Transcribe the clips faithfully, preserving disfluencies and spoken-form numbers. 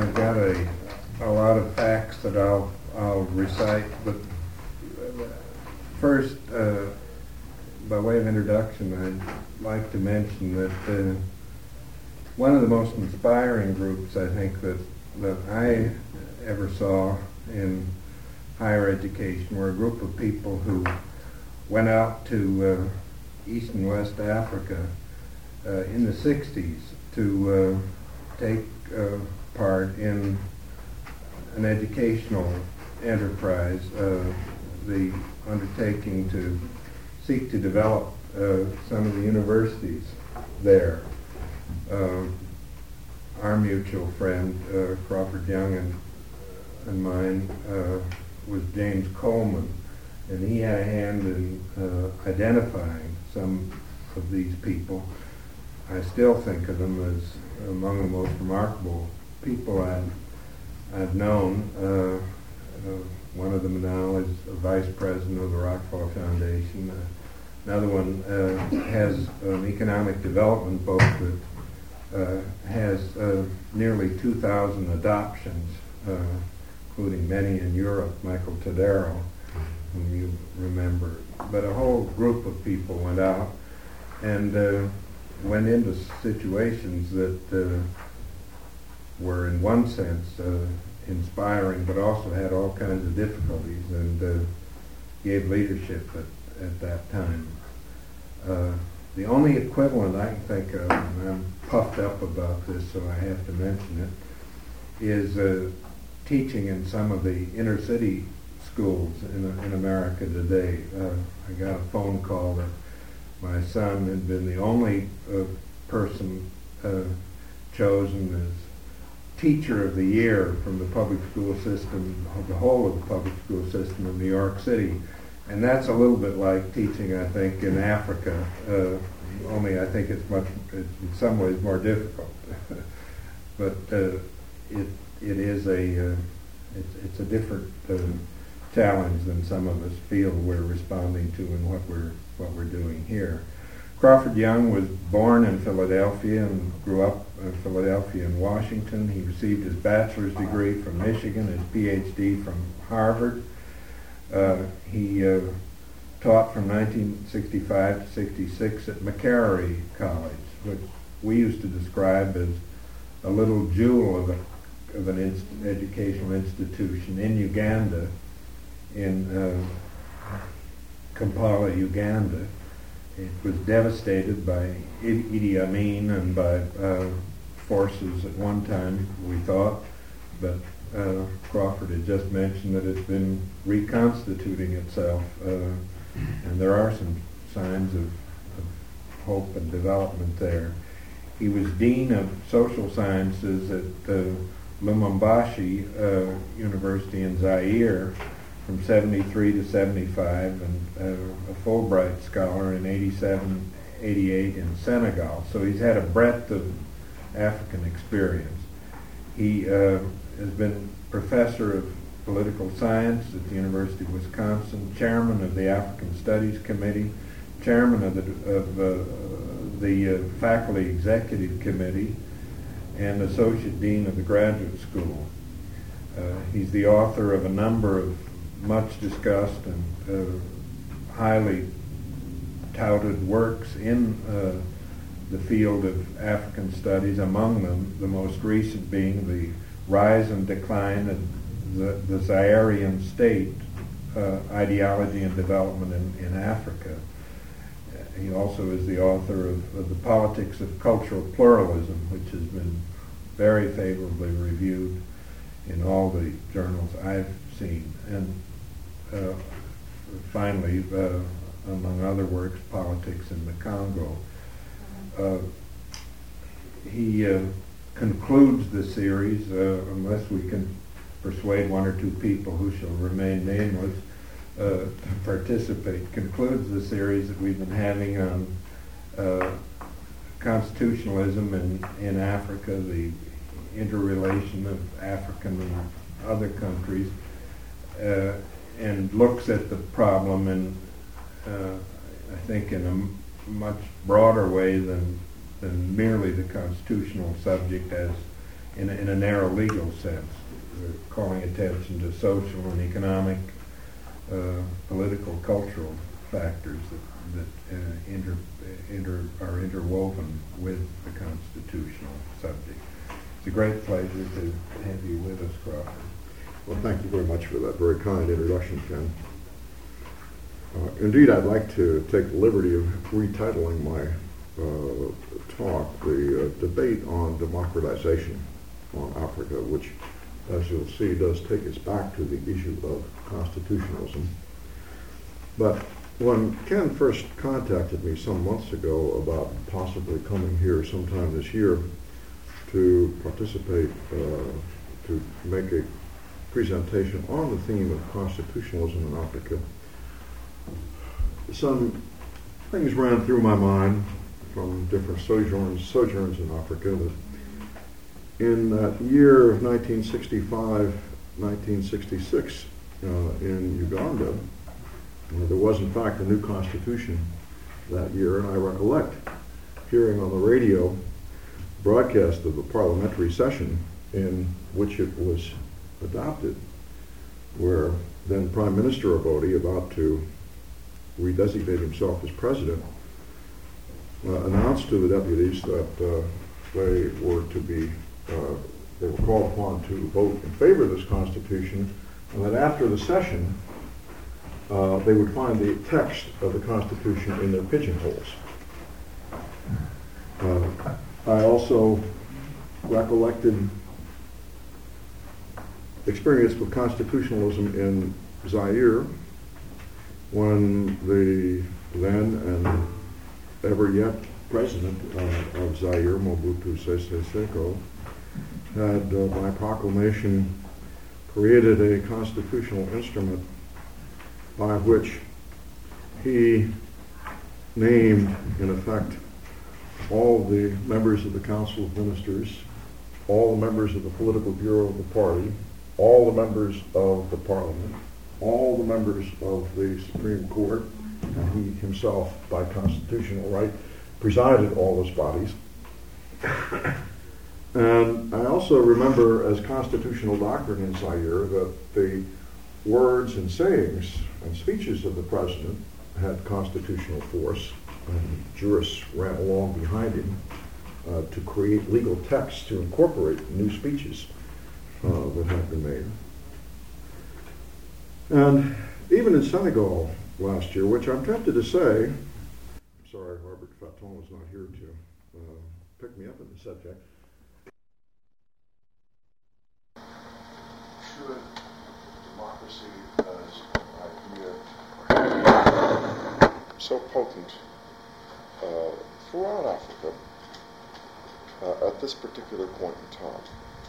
I've got a, a lot of facts that I'll, I'll recite, but first, uh, by way of introduction, I'd like to mention that uh, one of the most inspiring groups I think that, that I ever saw in higher education were a group of people who went out to uh, East and West Africa uh, in the sixties to uh, take uh, part in an educational enterprise, uh, the undertaking to seek to develop uh, some of the universities there. Uh, our mutual friend, uh, Crawford Young and, and mine, uh, was James Coleman, and he had a hand in uh, identifying some of these people. I still think of them as among the most remarkable people I've, I've known. Uh, uh, one of them now is a vice president of the Rockefeller Foundation. Uh, another one uh, has an economic development book that uh, has uh, nearly two thousand adoptions, uh, including many in Europe, Michael Tadaro, whom you remember. But a whole group of people went out and uh, went into situations that uh, were in one sense uh, inspiring, but also had all kinds of difficulties, and uh, gave leadership at, at that time. Uh, the only equivalent I can think of, and I'm puffed up about this so I have to mention it, is uh, teaching in some of the inner city schools in, in America today. Uh, I got a phone call that my son had been the only uh, person uh, chosen as teacher of the year from the public school system, the whole of the public school system of New York City. And that's a little bit like teaching, I think, in Africa, uh, only I think it's much, it's in some ways more difficult. But uh, it it is a, uh, it's, it's a different uh, challenge than some of us feel we're responding to and what we're what we're doing here. Crawford Young was born in Philadelphia and grew up in Philadelphia and Washington. He received his bachelor's degree from Michigan, his P H D from Harvard. Uh, he uh, taught from nineteen sixty-five to sixty-six at Makerere College, which we used to describe as a little jewel of, a, of an inst- educational institution in Uganda, in uh, Kampala, Uganda. It was devastated by Idi Amin and by uh, forces at one time, we thought, but uh, Crawford had just mentioned that it's been reconstituting itself, uh, and there are some signs of, of hope and development there. He was Dean of Social Sciences at uh, Lumumbashi uh, University in Zaire from seventy-three to seventy-five, and uh, a Fulbright scholar in eighty-seven, eighty-eight in Senegal. So he's had a breadth of African experience. He uh, has been professor of political science at the University of Wisconsin, chairman of the African Studies Committee, chairman of the, of, uh, the uh, Faculty Executive Committee, and associate dean of the graduate school. Uh, he's the author of a number of much discussed and uh, highly touted works in uh, the field of African studies, among them the most recent being the rise and decline of the, the Zairean state, uh, ideology and development in, in Africa. Uh, he also is the author of, of The Politics of Cultural Pluralism, which has been very favorably reviewed in all the journals I've seen. And uh, finally, uh, among other works, Politics in the Congo. Uh, he uh, concludes the series, uh, unless we can persuade one or two people who shall remain nameless uh, to participate, concludes the series that we've been having on uh, constitutionalism in, in Africa, the interrelation of African and other countries, uh, and looks at the problem in, uh, I think, in a m- much broader way than than merely the constitutional subject as in a, in a narrow legal sense, uh, calling attention to social and economic, uh, political, cultural factors that, that uh, inter, inter, are interwoven with the constitutional subject. It's a great pleasure to have you with us, Crawford. Well, thank you very much for that very kind introduction, Ken. Uh, indeed, I'd like to take the liberty of retitling my uh, talk, the uh, debate on democratization on Africa, which, as you'll see, does take us back to the issue of constitutionalism. But when Ken first contacted me some months ago about possibly coming here sometime this year to participate, uh, to make a presentation on the theme of constitutionalism in Africa, some things ran through my mind from different sojourns, sojourns in Africa that in that year of nineteen sixty-five, nineteen sixty-six uh, in Uganda, uh, there was in fact a new constitution that year, and I recollect hearing on the radio broadcast of the parliamentary session in which it was adopted, where then Prime Minister Abodi, about to redesignate himself as president, uh, announced to the deputies that uh, they were to be, uh, they were called upon to vote in favor of this Constitution, and that after the session, uh, they would find the text of the Constitution in their pigeonholes. Uh, I also recollected experience with constitutionalism in Zaire, when the then and ever yet president uh, of Zaire, Mobutu Sese Seko, had uh, by proclamation created a constitutional instrument by which he named, in effect, all the members of the Council of Ministers, all the members of the political bureau of the party, all the members of the parliament, all the members of the Supreme Court, and he himself, by constitutional right, presided all those bodies. And I also remember as constitutional doctrine in Zaire that the words and sayings and speeches of the president had constitutional force, and jurists ran along behind him uh, to create legal texts to incorporate new speeches uh, that had been made. And even in Senegal last year, which I'm tempted to say, I'm sorry, Robert Faton is not here to uh, pick me up on the subject. Should democracy as an idea so potent uh, throughout Africa uh, at this particular point in time?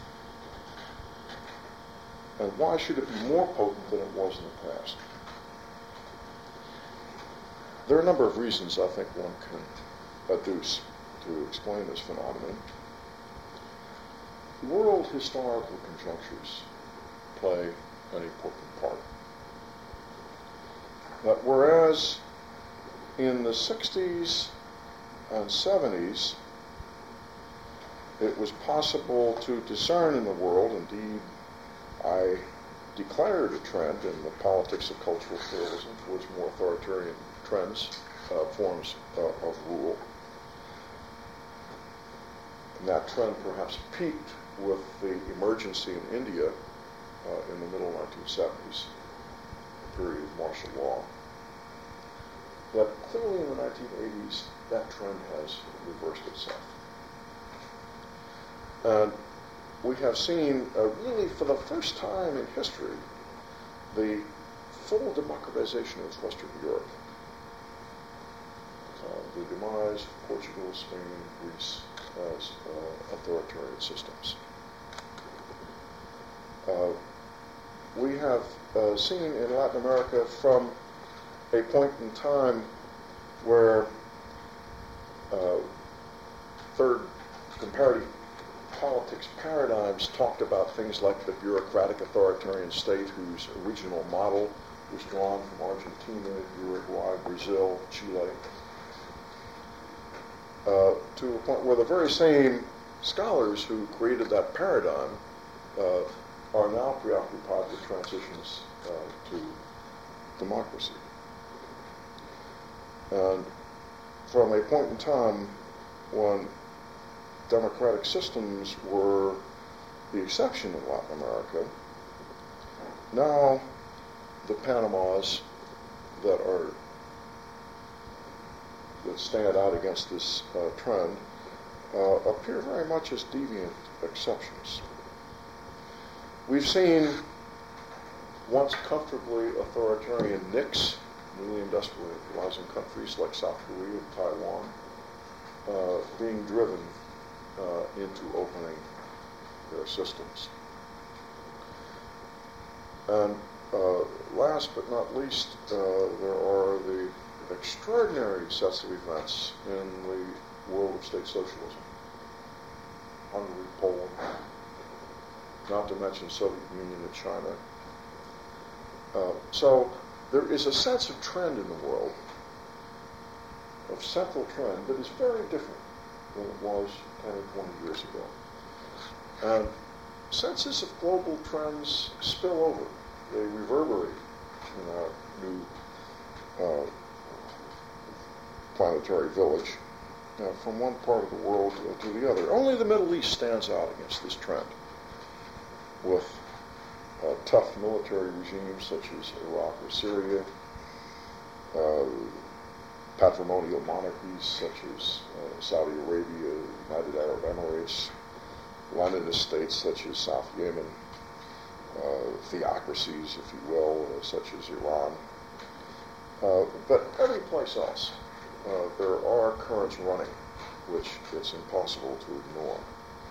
And why should it be more potent than it was in the past? There are a number of reasons I think one can adduce to explain this phenomenon. World historical conjunctures play an important part. But whereas in the sixties and seventies it was possible to discern in the world, indeed I declared a trend in the politics of cultural pluralism towards more authoritarian trends, uh, forms uh, of rule. And that trend perhaps peaked with the emergency in India uh, in the middle nineteen seventies, the period of martial law. But clearly in the nineteen eighties, that trend has reversed itself. And we have seen, uh, really for the first time in history, the full democratization of Western Europe. Uh, the demise of Portugal, Spain, Greece as uh, authoritarian systems. Uh, we have uh, seen in Latin America from a point in time where uh, third comparative politics paradigms talked about things like the bureaucratic authoritarian state whose original model was drawn from Argentina, Uruguay, Brazil, Chile, uh, to a point where the very same scholars who created that paradigm uh, are now preoccupied with transitions uh, to democracy. And from a point in time when democratic systems were the exception in Latin America, now the Panamas that are that stand out against this uh, trend uh, appear very much as deviant exceptions. We've seen once comfortably authoritarian N I Cs, newly industrializing countries like South Korea and Taiwan, uh, being driven uh, into opening their systems. And uh, last but not least, uh, there are the extraordinary sets of events in the world of state socialism. Hungary, Poland, not to mention Soviet Union and China. Uh, so there is a sense of trend in the world, of central trend, that is very different than it was ten or twenty years ago. And senses of global trends spill over. They reverberate in our new uh, planetary village uh, from one part of the world to, to the other. Only the Middle East stands out against this trend, with uh, tough military regimes such as Iraq or Syria, uh, patrimonial monarchies such as uh, Saudi Arabia, United Arab Emirates, Leninist states such as South Yemen, uh, theocracies, if you will, uh, such as Iran. Uh, but every place else, uh, there are currents running which it's impossible to ignore.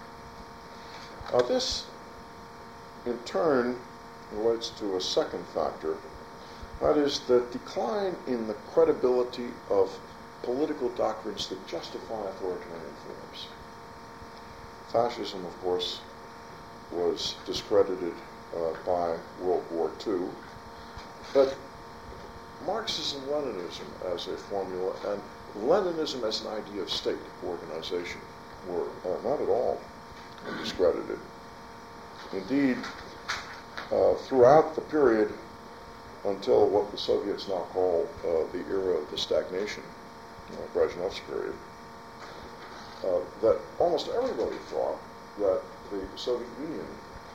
Uh, this, in turn, relates to a second factor. That is the decline in the credibility of political doctrines that justify authoritarian forms. Fascism, of course, was discredited uh, by World War Two, but Marxism-Leninism as a formula and Leninism as an idea of state organization were uh, not at all discredited. Indeed, uh, throughout the period until what the Soviets now call uh, the era of the stagnation, uh, Brezhnev's period, uh, that almost everybody thought that the Soviet Union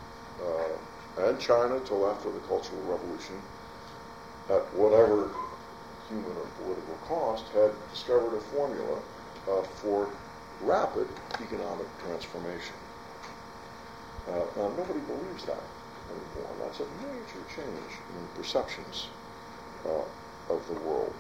uh, and China till after the Cultural Revolution, at whatever human or political cost, had discovered a formula uh, for rapid economic transformation. Uh, now, nobody believes that anymore, and that's a major change in perceptions uh, of the world.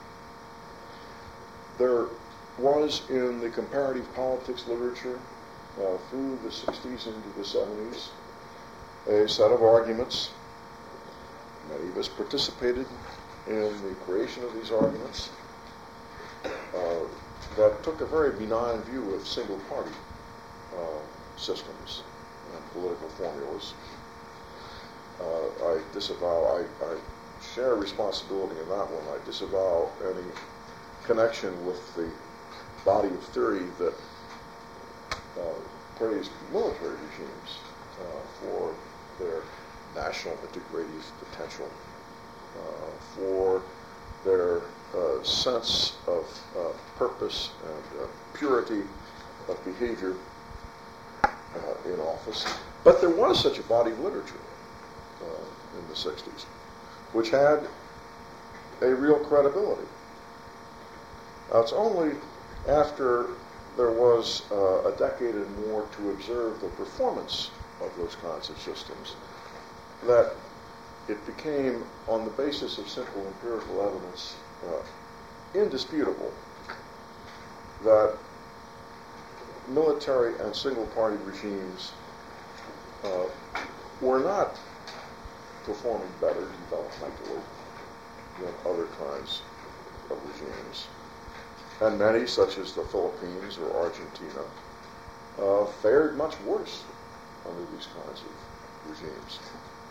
There was in the comparative politics literature uh, through the sixties into the seventies a set of arguments. Many of us participated in the creation of these arguments uh, that took a very benign view of single-party uh, systems and political formulas. Uh, I disavow, I, I share responsibility in that one. I disavow any connection with the body of theory that uh, praised military regimes uh, for their national integrative potential, uh, for their uh, sense of uh, purpose and uh, purity of behavior uh, in office. But there was such a body of literature uh, in the sixties, which had a real credibility. Uh, it's only after there was uh, a decade and more to observe the performance of those kinds of systems that it became, on the basis of simple empirical evidence, uh, indisputable that military and single-party regimes uh, were not performing better developmentally than other kinds of regimes. And many, such as the Philippines or Argentina, uh, fared much worse under these kinds of regimes.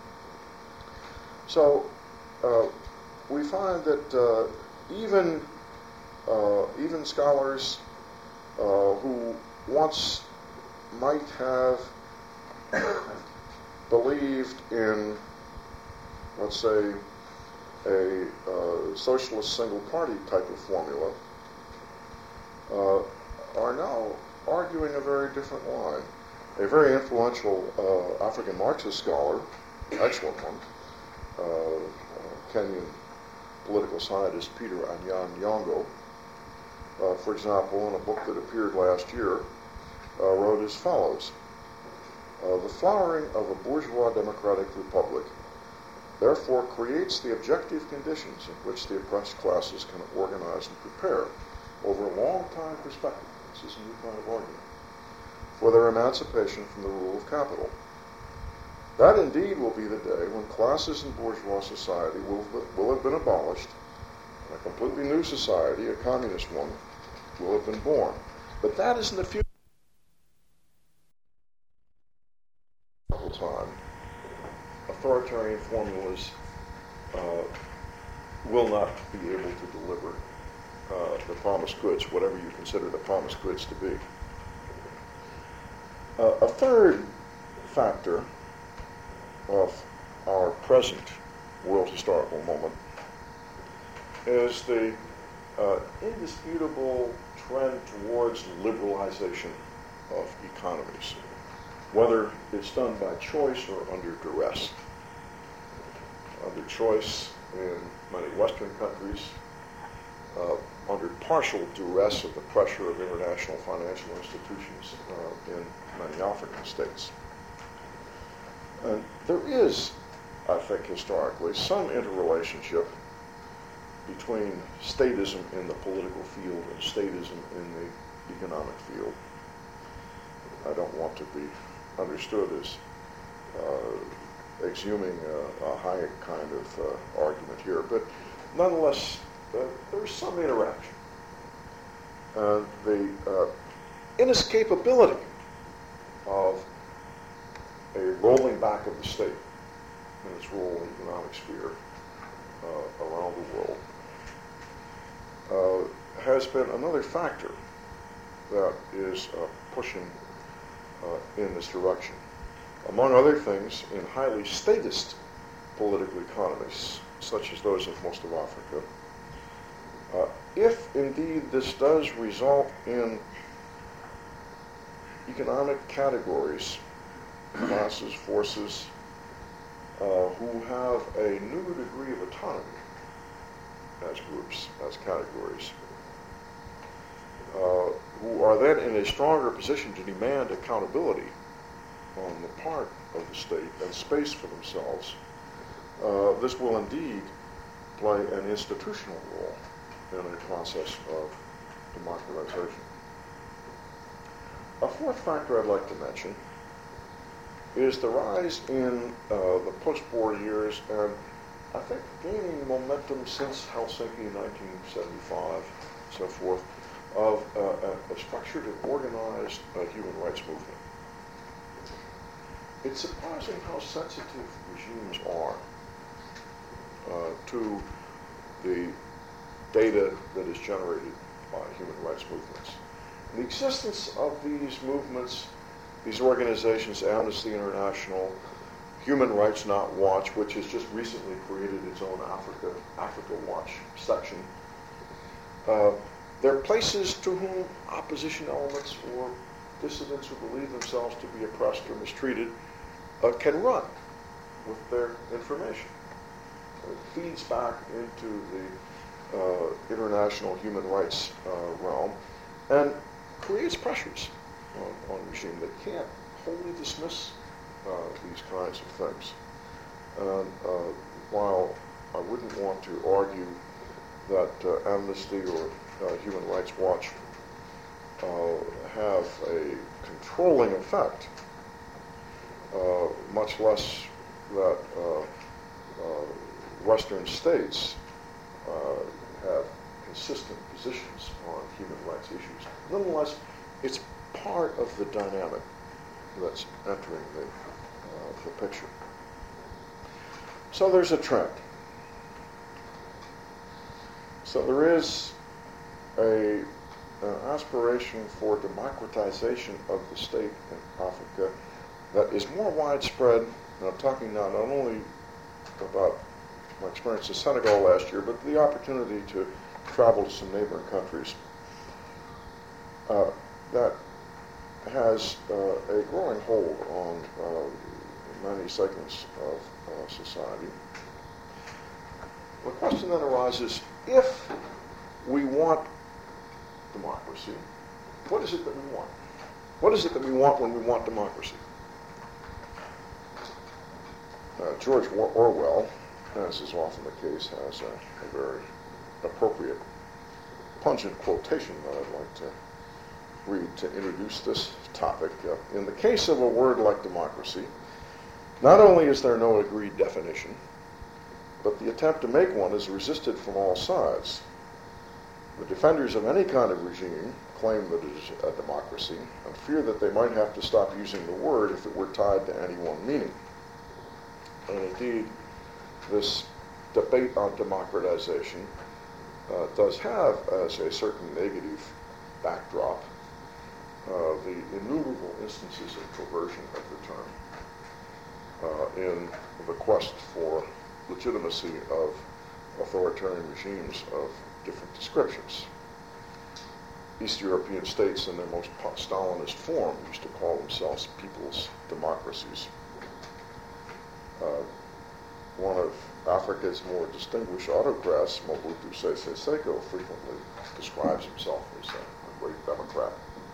So uh, we find that uh, even uh, even scholars uh, who once might have believed in, let's say, a uh, socialist single-party type of formula, uh, are now arguing a very different line. A very influential uh, African Marxist scholar, excellent one, uh, uh, Kenyan political scientist Peter Anyan Nyong'o, uh, for example, in a book that appeared last year, uh, wrote as follows: uh, the flowering of a bourgeois democratic republic therefore creates the objective conditions in which the oppressed classes can organize and prepare over a long time perspective, this is a new kind of argument, for their emancipation from the rule of capital. That indeed will be the day when classes in bourgeois society will, will have been abolished, and a completely new society, a communist one, will have been born. But that is in the future. Time, authoritarian formulas uh, will not be able to deliver uh, the promised goods, whatever you consider the promised goods to be. Uh, a third factor of our present world historical moment is the uh, indisputable trend towards liberalization of economies, whether it's done by choice or under duress. Under choice in many Western countries, uh, under partial duress of the pressure of international financial institutions uh, in many African states. And there is, I think, historically, some interrelationship between statism in the political field and statism in the economic field. I don't want to be understood as uh, exhuming a, a Hayek kind of uh, argument here, but nonetheless, uh, there's some interaction. Uh, the uh, inescapability of a rolling back of the state in its role in the economic sphere uh, around the world uh, has been another factor that is uh, pushing uh, in this direction. Among other things, in highly statist political economies, such as those of most of Africa, uh, if indeed this does result in economic categories, classes, forces, uh, who have a new degree of autonomy as groups, as categories, uh, who are then in a stronger position to demand accountability on the part of the state and space for themselves, uh, this will indeed play an institutional role in a process of democratization. A fourth factor I'd like to mention is the rise in uh, the post-war years, and I think gaining momentum since Helsinki in nineteen seventy-five, so forth, of uh, a, a structured and organized uh, human rights movement. It's surprising how sensitive regimes are uh, to the data that is generated by human rights movements. The existence of these movements, these organizations, Amnesty International, Human Rights Not Watch, which has just recently created its own Africa, Africa Watch section, uh, they're places to whom opposition elements or dissidents who believe themselves to be oppressed or mistreated uh, can run with their information. It feeds back into the uh, international human rights uh, realm and creates pressures on, on regime that can't wholly dismiss uh, these kinds of things. And uh, while I wouldn't want to argue that uh, Amnesty or uh, Human Rights Watch uh, have a controlling effect, uh, much less that uh, uh, Western states uh, have consistent positions on human rights issues. Nonetheless, it's part of the dynamic that's entering the, uh, the picture. So there's a trend. So there is a uh, aspiration for democratization of the state in Africa that is more widespread. And I'm talking now not only about my experience in Senegal last year, but the opportunity to travel to some neighboring countries. Uh, that has uh, a growing hold on uh, many segments of uh, society. The question then arises, if we want democracy, what is it that we want? What is it that we want when we want democracy? Uh, George Orwell, as is often the case, has a, a very appropriate, pungent quotation that I'd like to read to introduce this topic. Uh, in the case of a word like democracy, not only is there no agreed definition, but the attempt to make one is resisted from all sides. The defenders of any kind of regime claim that it is a democracy and fear that they might have to stop using the word if it were tied to any one meaning. And indeed, this debate on democratization uh, does have as a certain negative backdrop uh, the innumerable instances of perversion of the term uh, in the quest for legitimacy of authoritarian regimes of different descriptions. East European states in their most Stalinist form used to call themselves people's democracies. Uh, one of Africa's more distinguished autocrats, Mobutu Sese Seko, frequently describes himself as a, a great democrat.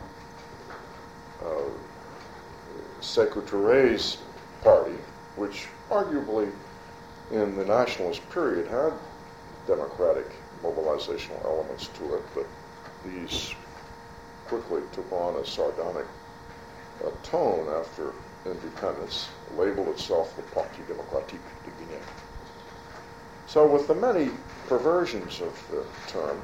Uh, Sekou Touré's party, which arguably in the nationalist period had democratic mobilizational elements to it, but these quickly took on a sardonic uh, tone after independence, labeled itself the Parti Démocratique de Guinée. So with the many perversions of the term,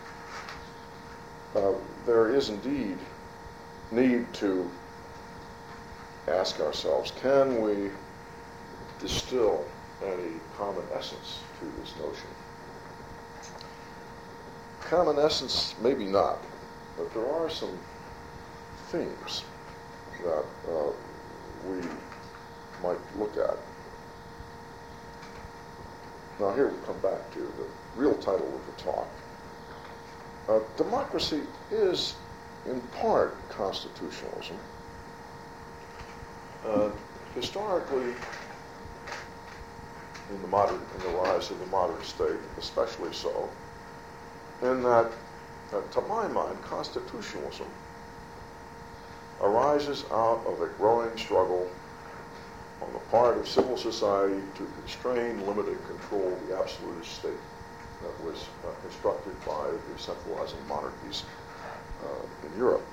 uh, there is indeed need to ask ourselves, can we distill any common essence to this notion? Common essence, maybe not, but there are some themes that uh, we might look at. Now here we come back to the real title of the talk. Uh, democracy is in part constitutionalism. Uh, historically, in the modern, in the rise of the modern state, especially so, in that, uh, to my mind, constitutionalism arises out of a growing struggle on the part of civil society to constrain, limit, and control the absolutist state that was uh, constructed by the centralizing monarchies uh, in Europe.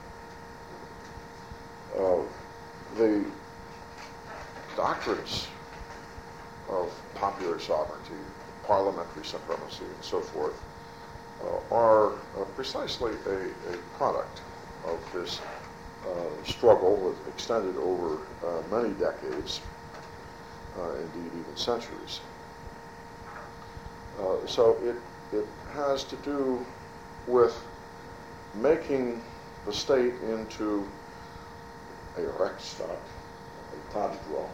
Uh, the doctrines of popular sovereignty, parliamentary supremacy, and so forth uh, are uh, precisely a, a product of this uh, struggle that extended over uh, many decades, uh, indeed even centuries. Uh, so it, it has to do with making the state into a Rechtsstaat, a État de droit,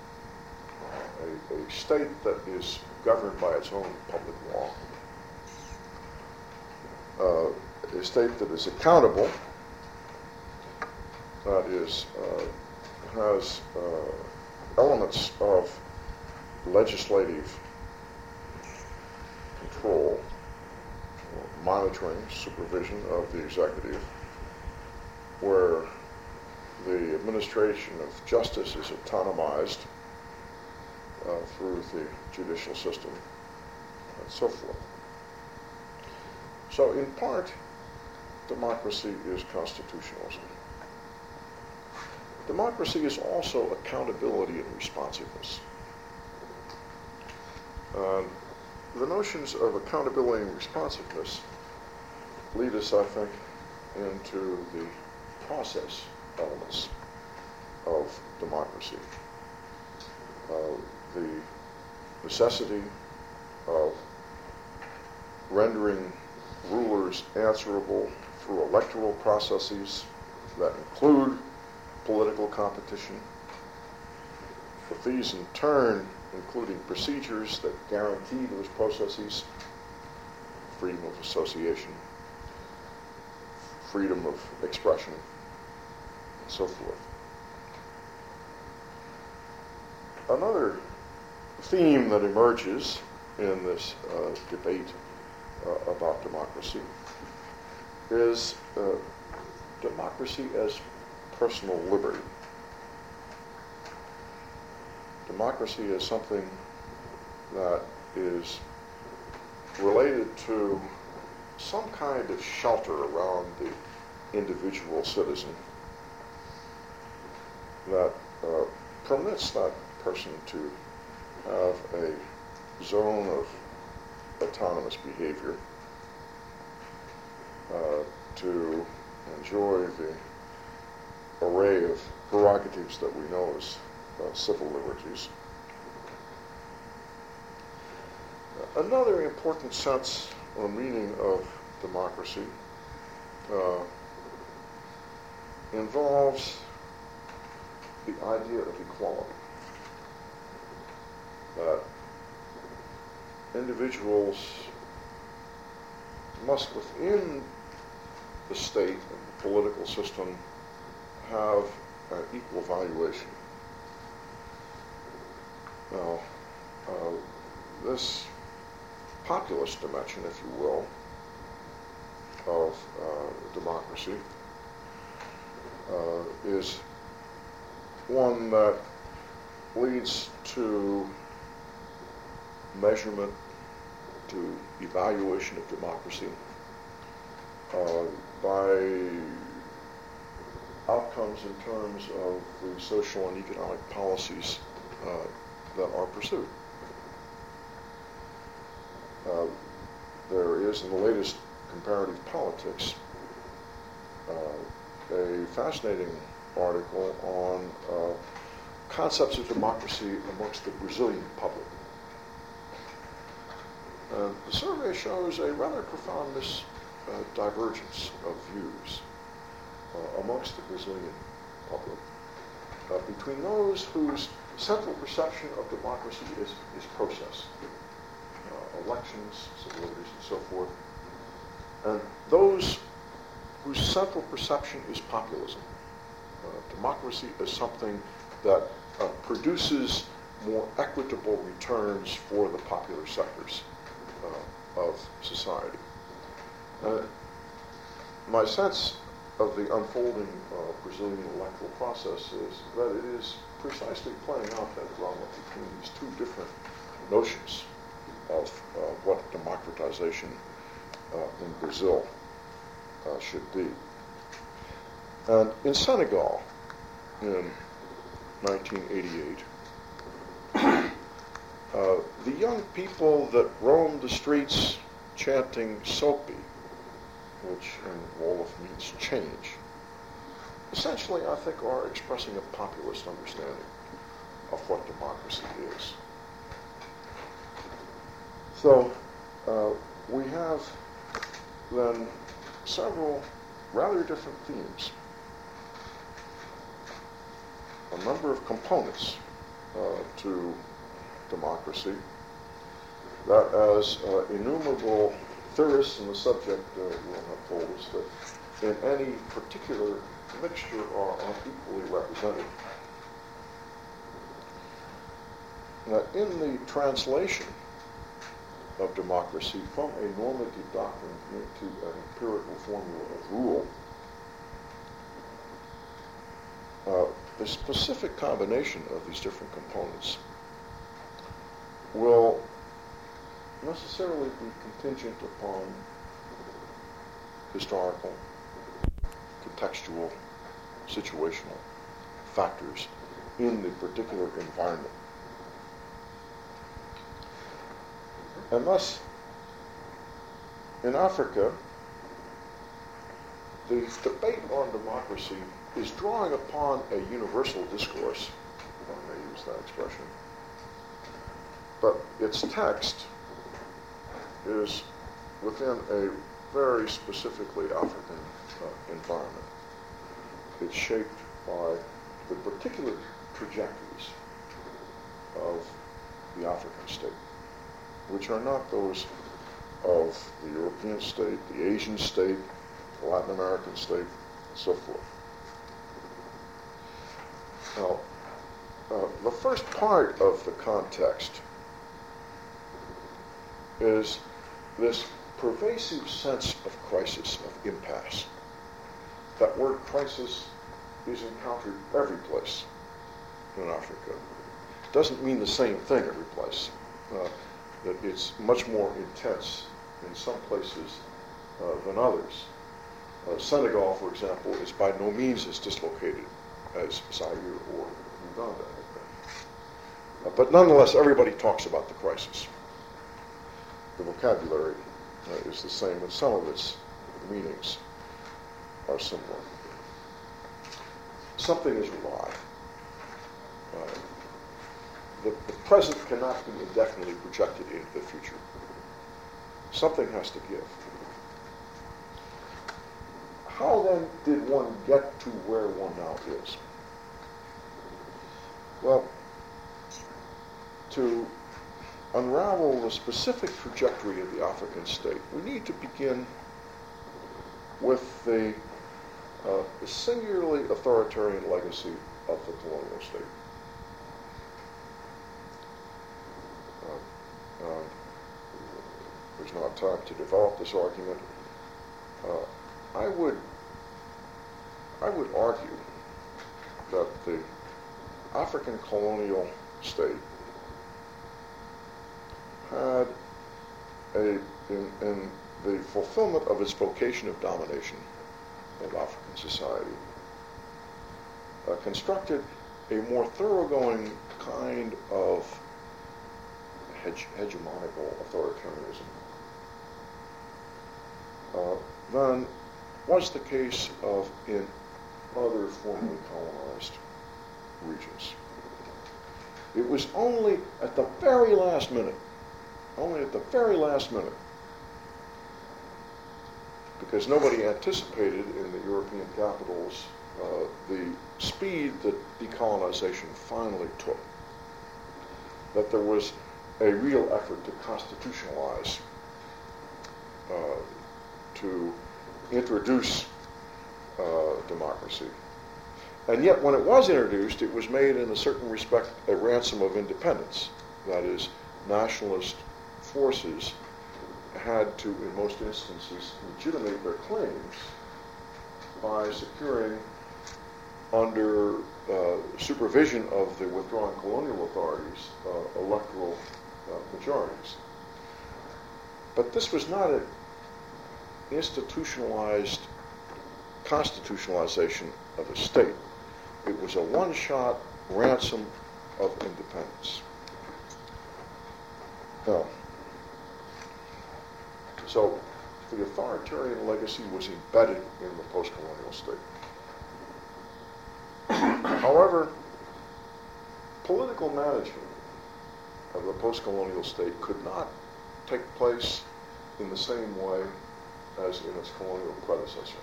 a, a state that is governed by its own public law, uh, a state that is accountable, that is uh, has uh, elements of legislative control, monitoring, supervision of the executive, where the administration of justice is autonomized uh, through the judicial system, and so forth. So in part, democracy is constitutionalism. Democracy is also accountability and responsiveness. Uh, the notions of accountability and responsiveness lead us, I think, into the process elements of democracy. Uh, the necessity of rendering rulers answerable through electoral processes that include political competition, with these in turn including procedures that guarantee those processes freedom of association, freedom of expression, and so forth. Another theme that emerges in this uh, debate uh, about democracy is uh, democracy as personal liberty. Democracy is something that is related to some kind of shelter around the individual citizen that uh, permits that person to have a zone of autonomous behavior, uh, to enjoy the array of prerogatives that we know as uh, civil liberties. Another important sense or meaning of democracy uh, involves the idea of equality. That individuals must, within the state and the political system, have an equal valuation. Now, uh, this populist dimension, if you will, of uh, democracy uh, is one that leads to measurement, to evaluation of democracy uh, by outcomes in terms of the social and economic policies uh, that are pursued. Uh, there is, in the latest Comparative Politics, uh, a fascinating article on uh, concepts of democracy amongst the Brazilian public. Uh, the survey shows a rather profound mis, uh, divergence of views uh, amongst the Brazilian public uh, between those whose central perception of democracy is, is process, uh, elections, civil liberties, and so forth, and those whose central perception is populism. Uh, democracy is something that uh, produces more equitable returns for the popular sectors uh, of society. Uh, my sense of the unfolding uh, Brazilian electoral process is that it is precisely playing out that drama between these two different notions of uh, what democratization uh, in Brazil uh, should be. And in Senegal, in nineteen eighty-eight, uh, the young people that roamed the streets chanting Sopi, which in Wolof means change, essentially, I think, are expressing a populist understanding of what democracy is. So uh, we have then several rather different themes, a number of components uh, to democracy that, as uh, innumerable theorists in the subject uh, will have told us, that in any particular mixture are unequally represented. Now, in the translation of democracy from a normative doctrine into an empirical formula of rule, uh, the specific combination of these different components will necessarily be contingent upon historical, contextual, situational factors in the particular environment. And thus, in Africa, the debate on democracy is drawing upon a universal discourse, if I may use that expression, but its text is within a very specifically African uh, environment. It's shaped by the particular trajectories of the African state, which are not those of the European state, the Asian state, the Latin American state, and so forth. Now, uh, the first part of the context is this pervasive sense of crisis, of impasse. That word crisis is encountered every place in Africa. It doesn't mean the same thing every place. Uh, that it's much more intense in some places uh, than others. Uh, Senegal, for example, is by no means as dislocated as Zaire or Uganda have been. Uh, but nonetheless, everybody talks about the crisis. The vocabulary uh, is the same, and some of its meanings are similar. Something is awry. Uh, the, the present cannot be indefinitely projected into the future. Something has to give. How then did one get to where one now is? Well, to unravel the specific trajectory of the African state, we need to begin with the, uh, the singularly authoritarian legacy of the colonial state. Uh, uh, there's not time to develop this argument. Uh, I would, I would argue that the African colonial state had a, in, in the fulfillment of its vocation of domination of African society, uh, constructed a more thoroughgoing kind of hege- hegemonical authoritarianism uh, than was the case of in other formerly colonized regions. It was only at the very last minute, only at the very last minute, because nobody anticipated in the European capitals uh, the speed that decolonization finally took, that there was a real effort to constitutionalize, uh, to introduce uh, democracy. And yet when it was introduced, it was made in a certain respect a ransom of independence. That is, nationalist forces had to, in most instances, legitimate their claims by securing, under uh, supervision of the withdrawing colonial authorities, uh, electoral uh, majorities. But this was not an institutionalized constitutionalization of a state. It was a one-shot ransom of independence. Now, so the authoritarian legacy was embedded in the post-colonial state. However, political management of the post-colonial state could not take place in the same way as in its colonial predecessor.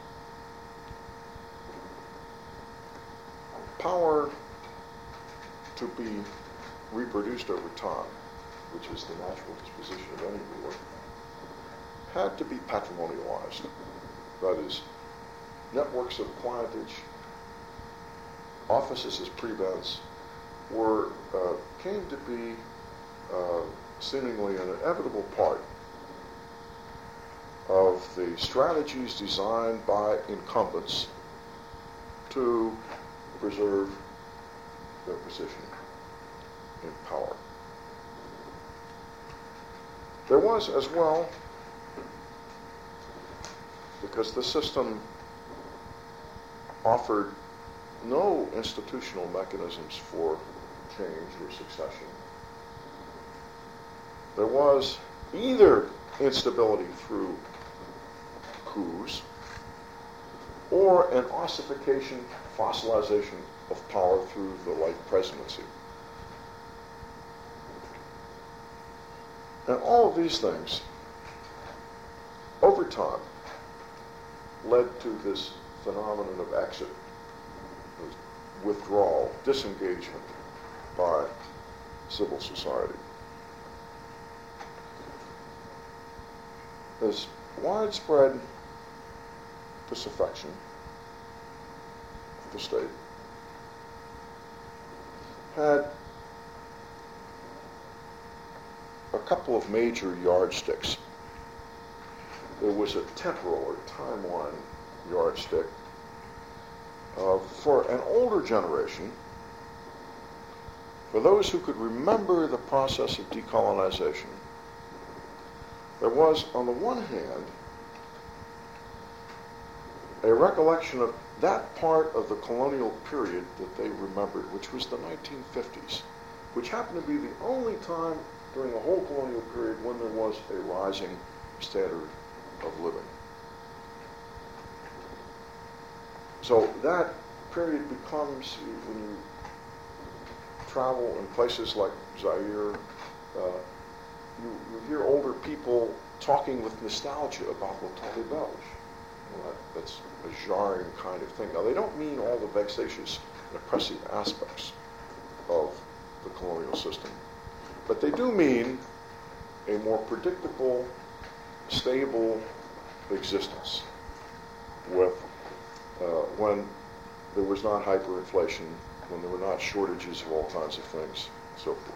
Power to be reproduced over time, which is the natural disposition of any ruler, had to be patrimonialized. That is, networks of clientage, offices as prebends, were uh, came to be uh, seemingly an inevitable part of the strategies designed by incumbents to preserve their position in power. There was as well, because the system offered no institutional mechanisms for change or succession, there was either instability through coups or an ossification, fossilization of power through the life presidency. And all of these things, over time, led to this phenomenon of exit, withdrawal, disengagement by civil society. This widespread disaffection of the state had a couple of major yardsticks. There was a temporal or timeline yardstick uh, for an older generation, for those who could remember the process of decolonization. There was, on the one hand, a recollection of that part of the colonial period that they remembered, which was the nineteen fifties, which happened to be the only time during the whole colonial period when there was a rising standard of living. So that period becomes, when you travel in places like Zaire, uh, you, you hear older people talking with nostalgia about l'État belge. Well, that, that's a jarring kind of thing. Now, they don't mean all the vexatious and oppressive aspects of the colonial system, but they do mean a more predictable, stable existence with uh, when there was not hyperinflation, when there were not shortages of all kinds of things, and so forth.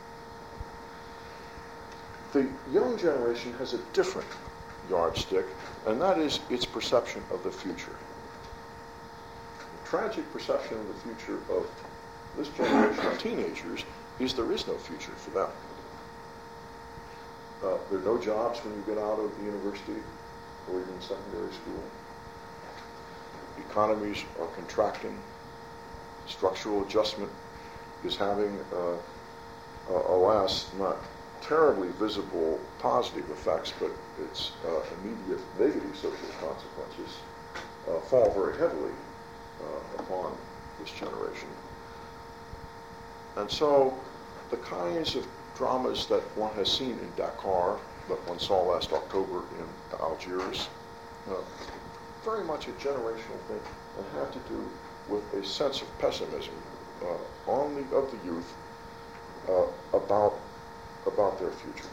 The young generation has a different yardstick, and that is its perception of the future. The tragic perception of the future of this generation of teenagers is there is no future for them. Uh, there are no jobs when you get out of the university or even secondary school. Economies are contracting. Structural adjustment is having, uh, uh, alas, not terribly visible positive effects, but its uh, immediate negative social consequences uh, fall very heavily uh, upon this generation. And so the kinds of dramas that one has seen in Dakar, that one saw last October in Algiers, uh, very much a generational thing, and have to do with a sense of pessimism uh, on the, of the youth uh, about about their future.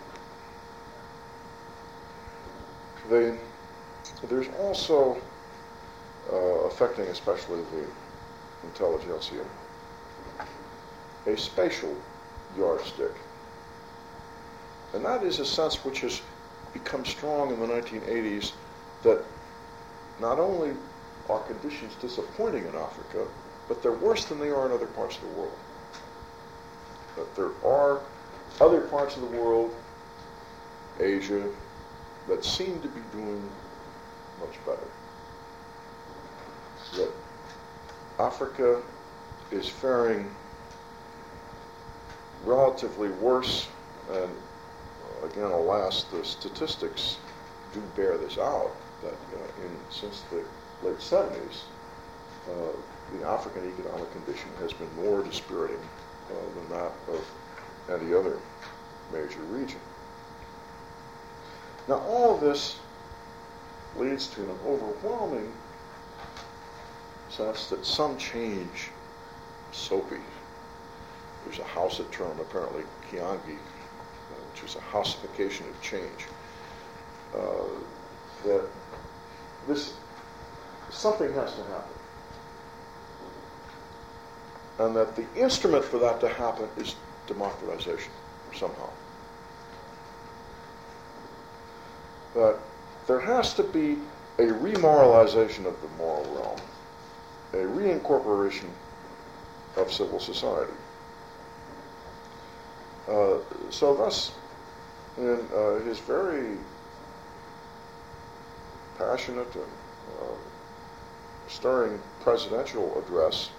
They, there's also, uh, affecting especially the intelligentsia, a spatial yardstick. And that is a sense which has become strong in the nineteen eighties that not only are conditions disappointing in Africa, but they're worse than they are in other parts of the world. That there are other parts of the world, Asia, that seem to be doing much better. That Africa is faring relatively worse, and again, alas, the statistics do bear this out, that uh, in since the late seventies, uh, the African economic condition has been more dispiriting uh, than that of any other major region. Now, all of this leads to an overwhelming sense that some change is soapy. There's a Hausa term, apparently, Kiangi, uh, which is a houseification of change. Uh, that this, something has to happen. And that the instrument for that to happen is democratization, somehow. But there has to be a remoralization of the moral realm, a reincorporation of civil society. Uh, so thus, in uh, his very passionate and uh, stirring presidential address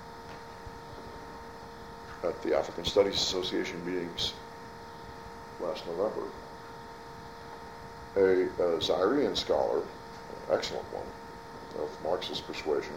at the African Studies Association meetings last November, a, a Zairean scholar, an excellent one, of Marxist persuasion,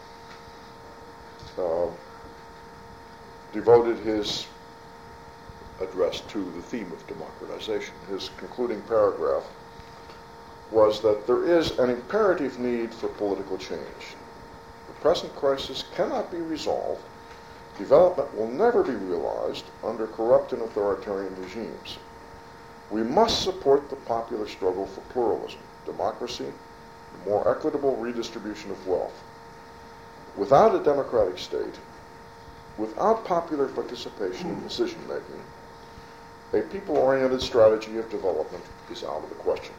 uh, devoted his address to the theme of democratization. His concluding paragraph was that there is an imperative need for political change. The present crisis cannot be resolved. Development will never be realized under corrupt and authoritarian regimes. We must support the popular struggle for pluralism, democracy, and more equitable redistribution of wealth. Without a democratic state, without popular participation in decision-making, a people-oriented strategy of development is out of the question.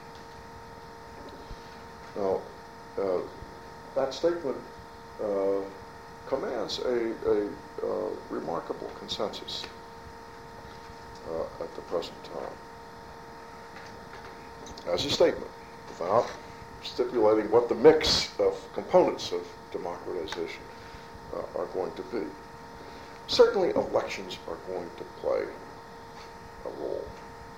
Now, uh, that statement uh, commands a, a uh, remarkable consensus uh, at the present time. As a statement, without stipulating what the mix of components of democratization uh, are going to be. Certainly elections are going to play a role.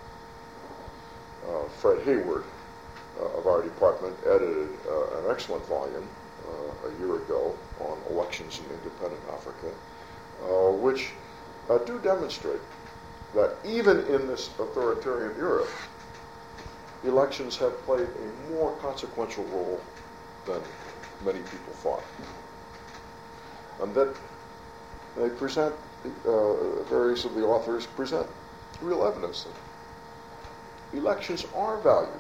Uh, Fred Hayward uh, of our department edited uh, an excellent volume uh, a year ago on elections in independent Africa, uh, which uh, do demonstrate that even in this authoritarian era, elections have played a more consequential role than many people thought. And that they present, uh, various of the authors present real evidence that elections are valued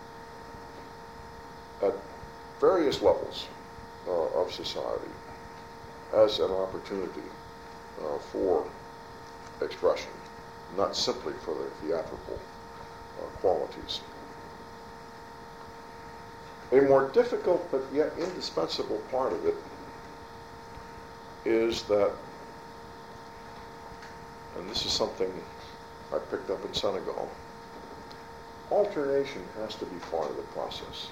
at various levels uh, of society as an opportunity uh, for expression, not simply for their theatrical uh, qualities. A more difficult but yet indispensable part of it is that, and this is something I picked up in Senegal, alternation has to be part of the process.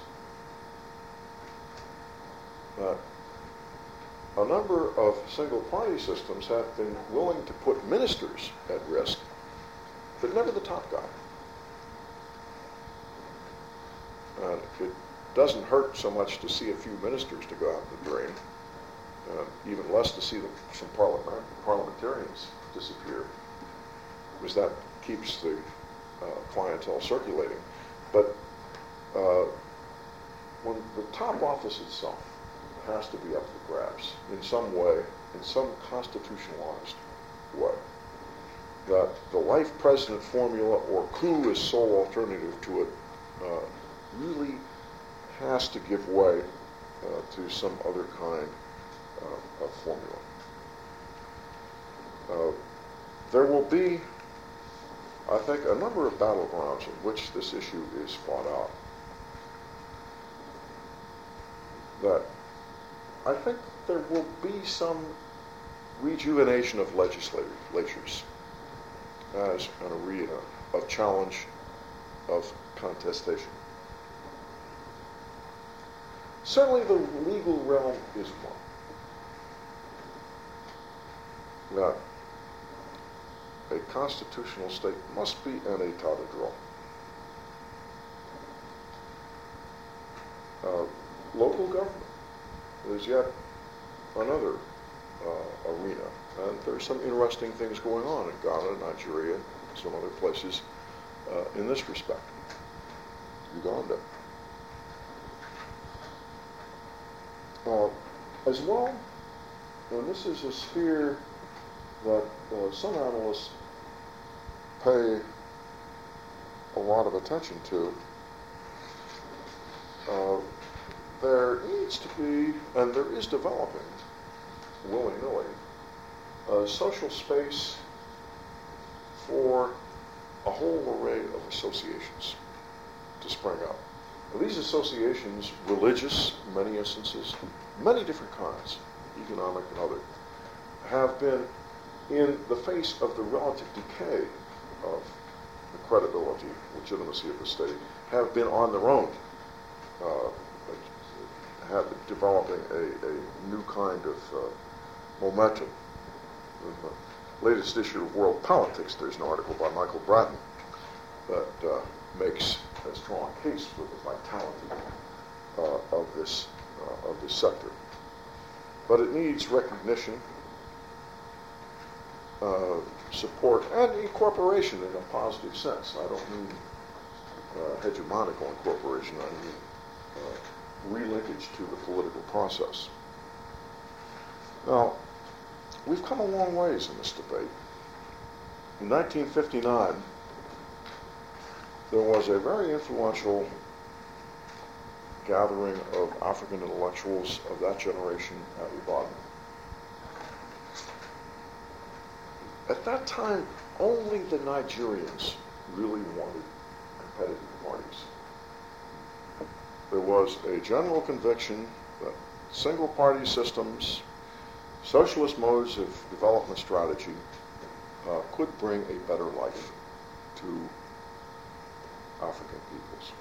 Uh, a number of single-party systems have been willing to put ministers at risk, but never the top guy. And it doesn't hurt so much to see a few ministers to go out the drain, uh, even less to see the, some parliament, parliamentarians disappear, because that keeps the uh, clientele circulating. But uh, when the top office itself has to be up for grabs in some way, in some constitutionalized way, that the life president formula or coup is sole alternative to it uh, really has to give way uh, to some other kind uh, of formula. Uh, there will be, I think, a number of battlegrounds in which this issue is fought out. That I think there will be some rejuvenation of legislatures as an arena of challenge, of contestation. Certainly the legal realm is one. That a constitutional state must be an état de droit. Uh, local government is yet another uh, arena, and there's some interesting things going on in Ghana, Nigeria, and some other places uh, in this respect. Uganda. Uh, as well, and this is a sphere that uh, some analysts pay a lot of attention to, uh, there needs to be, and there is developing, willy-nilly, a social space for a whole array of associations to spring up. And these associations, religious in many instances, many different kinds, economic and other, have been in the face of the relative decay of the credibility, legitimacy of the state, have been on their own, uh, have been developing a, a new kind of uh, momentum. In the latest issue of World Politics, there's an article by Michael Bratton that uh, makes a strong case for the vitality uh, of this uh, of this sector. But it needs recognition, uh, support, and incorporation in a positive sense. I don't mean uh, hegemonical incorporation, I mean uh, relinkage to the political process. Now, we've come a long ways in this debate. In nineteen fifty-nine, there was a very influential gathering of African intellectuals of that generation at Ibadan. At that time, only the Nigerians really wanted competitive parties. There was a general conviction that single-party systems, socialist modes of development strategy uh, could bring a better life to African peoples.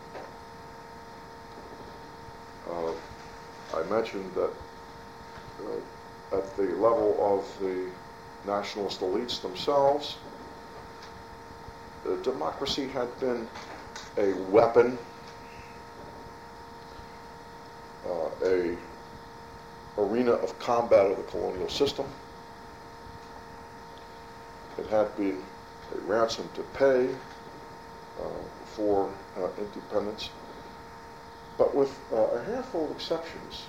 Uh, I mentioned that uh, at the level of the nationalist elites themselves, uh, democracy had been a weapon, uh, a arena of combat of the colonial system. It had been a ransom to pay uh, for uh, independence, but with uh, a handful of exceptions.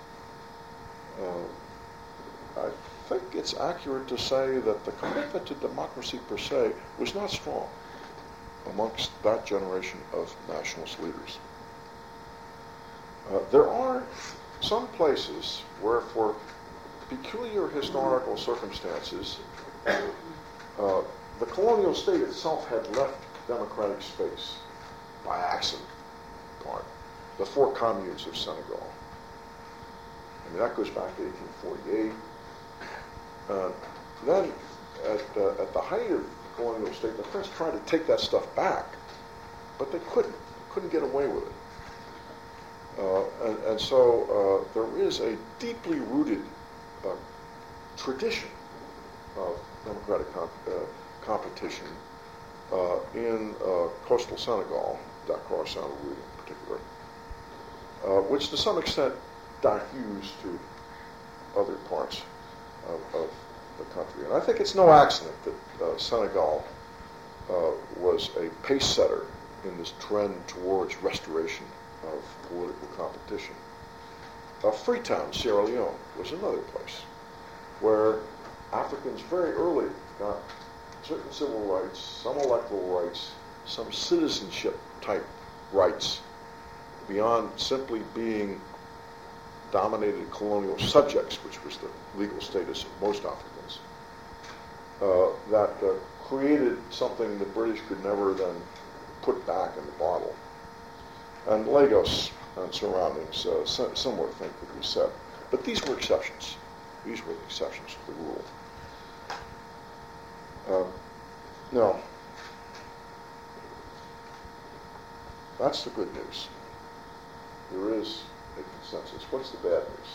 Uh, I think it's accurate to say that the commitment to democracy per se was not strong amongst that generation of nationalist leaders. Uh, there are some places where, for peculiar historical circumstances, uh, the colonial state itself had left democratic space by accident. Part the four communes of Senegal. I mean, that goes back to eighteen forty-eight. Uh, then, at, uh, at the height of the colonial state, the French tried to take that stuff back, but they couldn't. Couldn't get away with it. Uh, and, and so uh, there is a deeply rooted uh, tradition of democratic comp- uh, competition uh, in uh, coastal Senegal, Dakar, Saint-Louis in particular, uh, which to some extent diffused to other parts of, of the country. And I think it's no accident that uh, Senegal uh, was a pace setter in this trend towards restoration of political competition. Uh, Freetown, Sierra Leone, was another place where Africans very early got certain civil rights, some electoral rights, some citizenship type rights, beyond simply being dominated colonial subjects, which was the legal status of most Africans, uh, that uh, created something the British could never then put back in the bottle. And Lagos and surroundings, uh, similar thing could be said. But these were exceptions. These were the exceptions to the rule. Uh, now, that's the good news. There is a consensus. What's the bad news?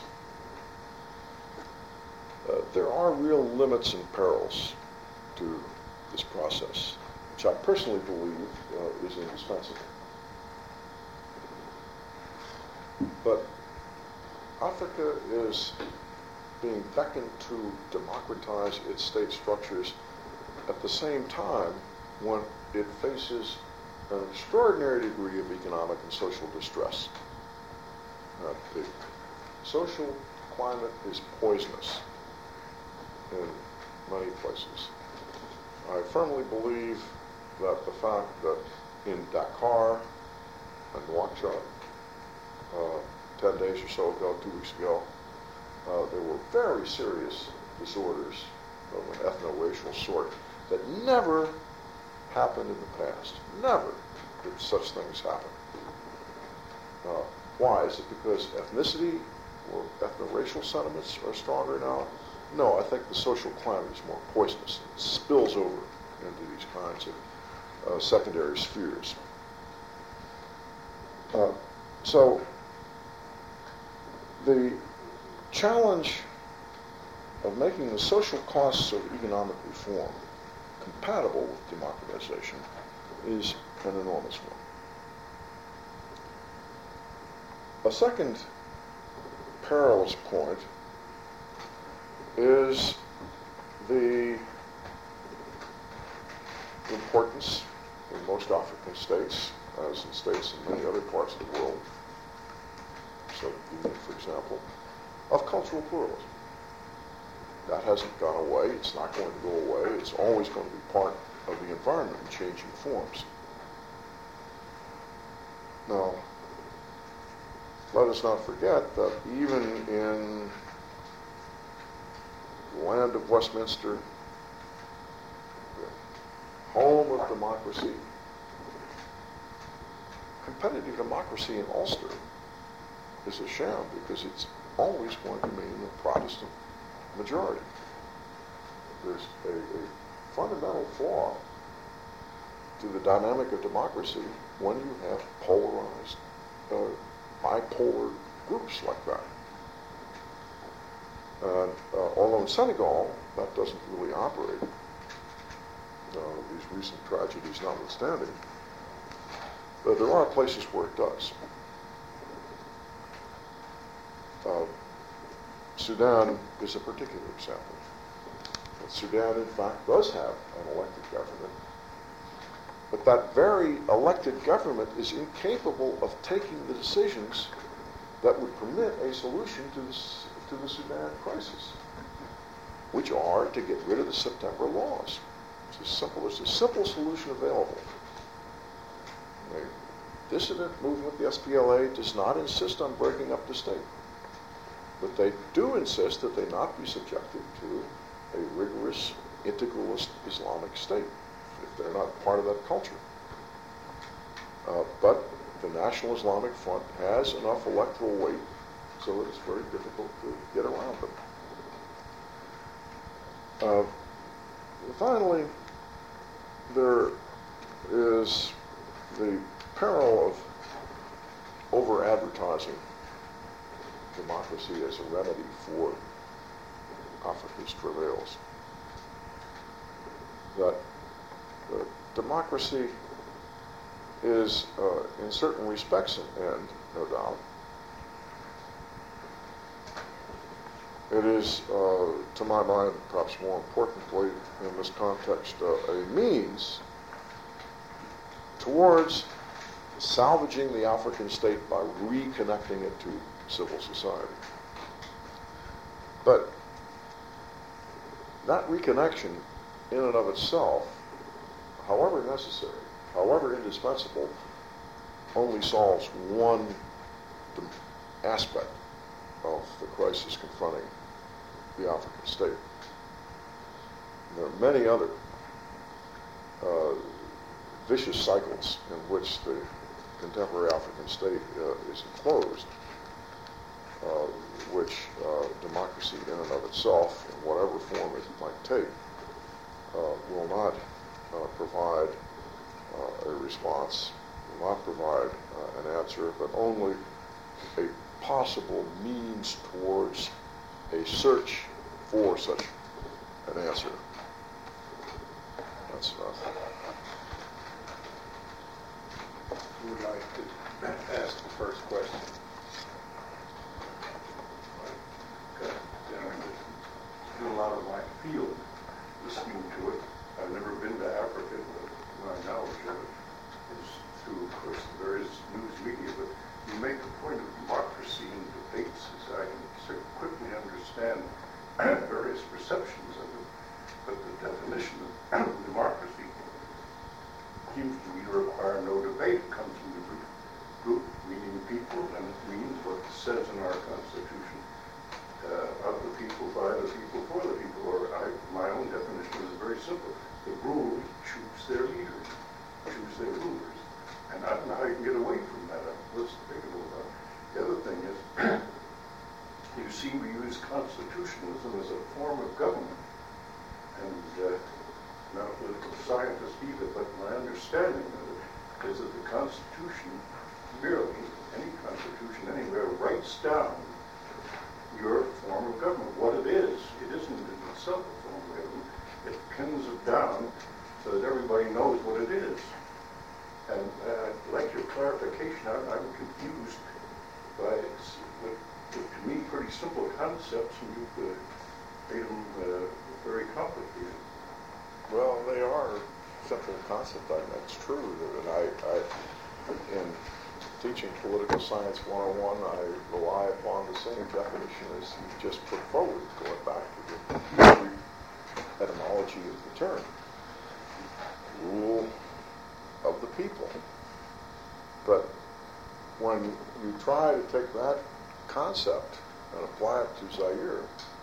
Uh, there are real limits and perils to this process, which I personally believe uh, is indispensable. But Africa is being beckoned to democratize its state structures at the same time when it faces an extraordinary degree of economic and social distress. Uh, the social climate is poisonous in many places. I firmly believe that the fact that in Dakar and Nouakchott, uh, ten days or so ago, two weeks ago, uh, there were very serious disorders of an ethno-racial sort that never happened in the past. Never did such things happen. Uh, why? Is it because ethnicity or ethno-racial sentiments are stronger now? No, I think the social climate is more poisonous. It spills over into these kinds of uh, secondary spheres. Uh, so, the challenge of making the social costs of economic reform compatible with democratization is an enormous one. A second perilous point is the importance in most African states as in states in many other parts of the world, Soviet Union, for example, of cultural pluralism. That hasn't gone away. It's not going to go away. It's always going to be part of the environment in changing forms. Now, let us not forget that even in the land of Westminster, the home of democracy, competitive democracy in Ulster is a sham because it's always going to mean the Protestant majority. There's a, a fundamental flaw to the dynamic of democracy when you have polarized, uh, bipolar groups like that. And uh, although in Senegal that doesn't really operate, uh, these recent tragedies notwithstanding, but there are places where it does. Uh, Sudan is a particular example. And Sudan, in fact, does have an elected government, but that very elected government is incapable of taking the decisions that would permit a solution to this, to the Sudan crisis, which are to get rid of the September laws. It's as simple as the simple solution available. The dissident movement, the S P L A, does not insist on breaking up the state. But they do insist that they not be subjected to a rigorous integralist Islamic state if they're not part of that culture. Uh, but the National Islamic Front has enough electoral weight so that it's very difficult to get around them. Uh, finally, there is the peril of over-advertising democracy as a remedy for Africa's travails. That uh, democracy is, uh, in certain respects, an end, no doubt. It is, uh, to my mind, perhaps more importantly in this context, uh, a means towards salvaging the African state by reconnecting it to civil society. But that reconnection in and of itself, however necessary, however indispensable, only solves one aspect of the crisis confronting the African state. And there are many other uh, vicious cycles in which the contemporary African state uh, is enclosed, uh, which uh, democracy in and of itself, in whatever form it might take, uh, will not uh, provide uh, a response, will not provide uh, an answer, but only a possible means towards a search for such an answer. That's enough. Who would like to ask the first question? Okay. It's been a lot of my field listening to it. I've never been to Africa, but my knowledge of it is through, of course, the various news media. But you make a point of democracy in debates, as I can sort of quickly understand various perceptions of it. But the definition of democracy seems to me to require no debate. It comes from the group, group meaning people, and it means what it says in our Constitution, uh, of the people, by the people, for the people. Or I, my own definition is very simple. The rulers choose their leaders, choose their rulers. And I don't know how you can get away from that. Let's think about that. The other thing is, you seem to use constitutionalism as a form of government. And uh, not a political scientist either, but my understanding of it is that the Constitution merely, any Constitution anywhere, writes down your form of government. What it is, it isn't in itself a form of government. It pins it down so that everybody knows what it is. And uh, I'd like your clarification. I, I'm confused by what, what to me pretty simple concepts, and you've uh, made them uh, very complicated. Well, they are simple concepts. I mean, that's true. And I, I, in teaching political science one oh one, I rely upon the same definition as you just put forward, going back to the Greek etymology of the term. Rule of the people. But when you try to take that concept and apply it to Zaire,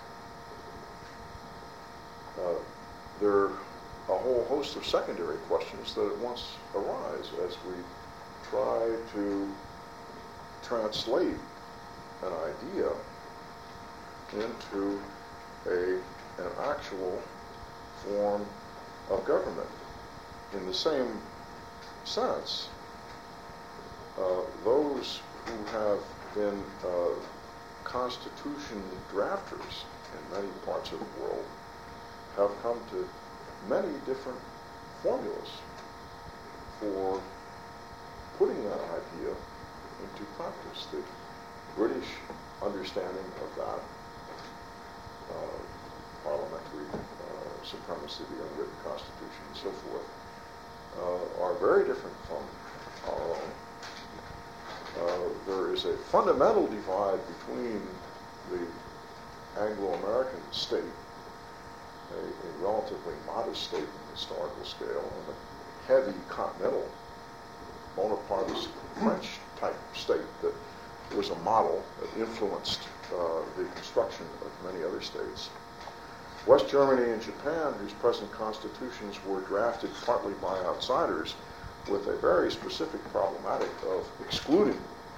uh, there are a whole host of secondary questions that at once arise as we try to translate an idea into a, an actual form of government. In the same sense, uh, those who have been uh, constitution drafters in many parts of the world have come to many different formulas for putting that idea into practice. The British understanding of that uh, parliamentary uh, supremacy, the unwritten constitution, and so forth, uh, are very different from our own. Uh, there is a fundamental divide between the Anglo-American state, a, a relatively modest state in the historical scale, and a heavy continental Bonapartist French-type state that was a model that influenced uh, the construction of many other states. West Germany and Japan, whose present constitutions were drafted partly by outsiders, with a very specific problematic of excluding,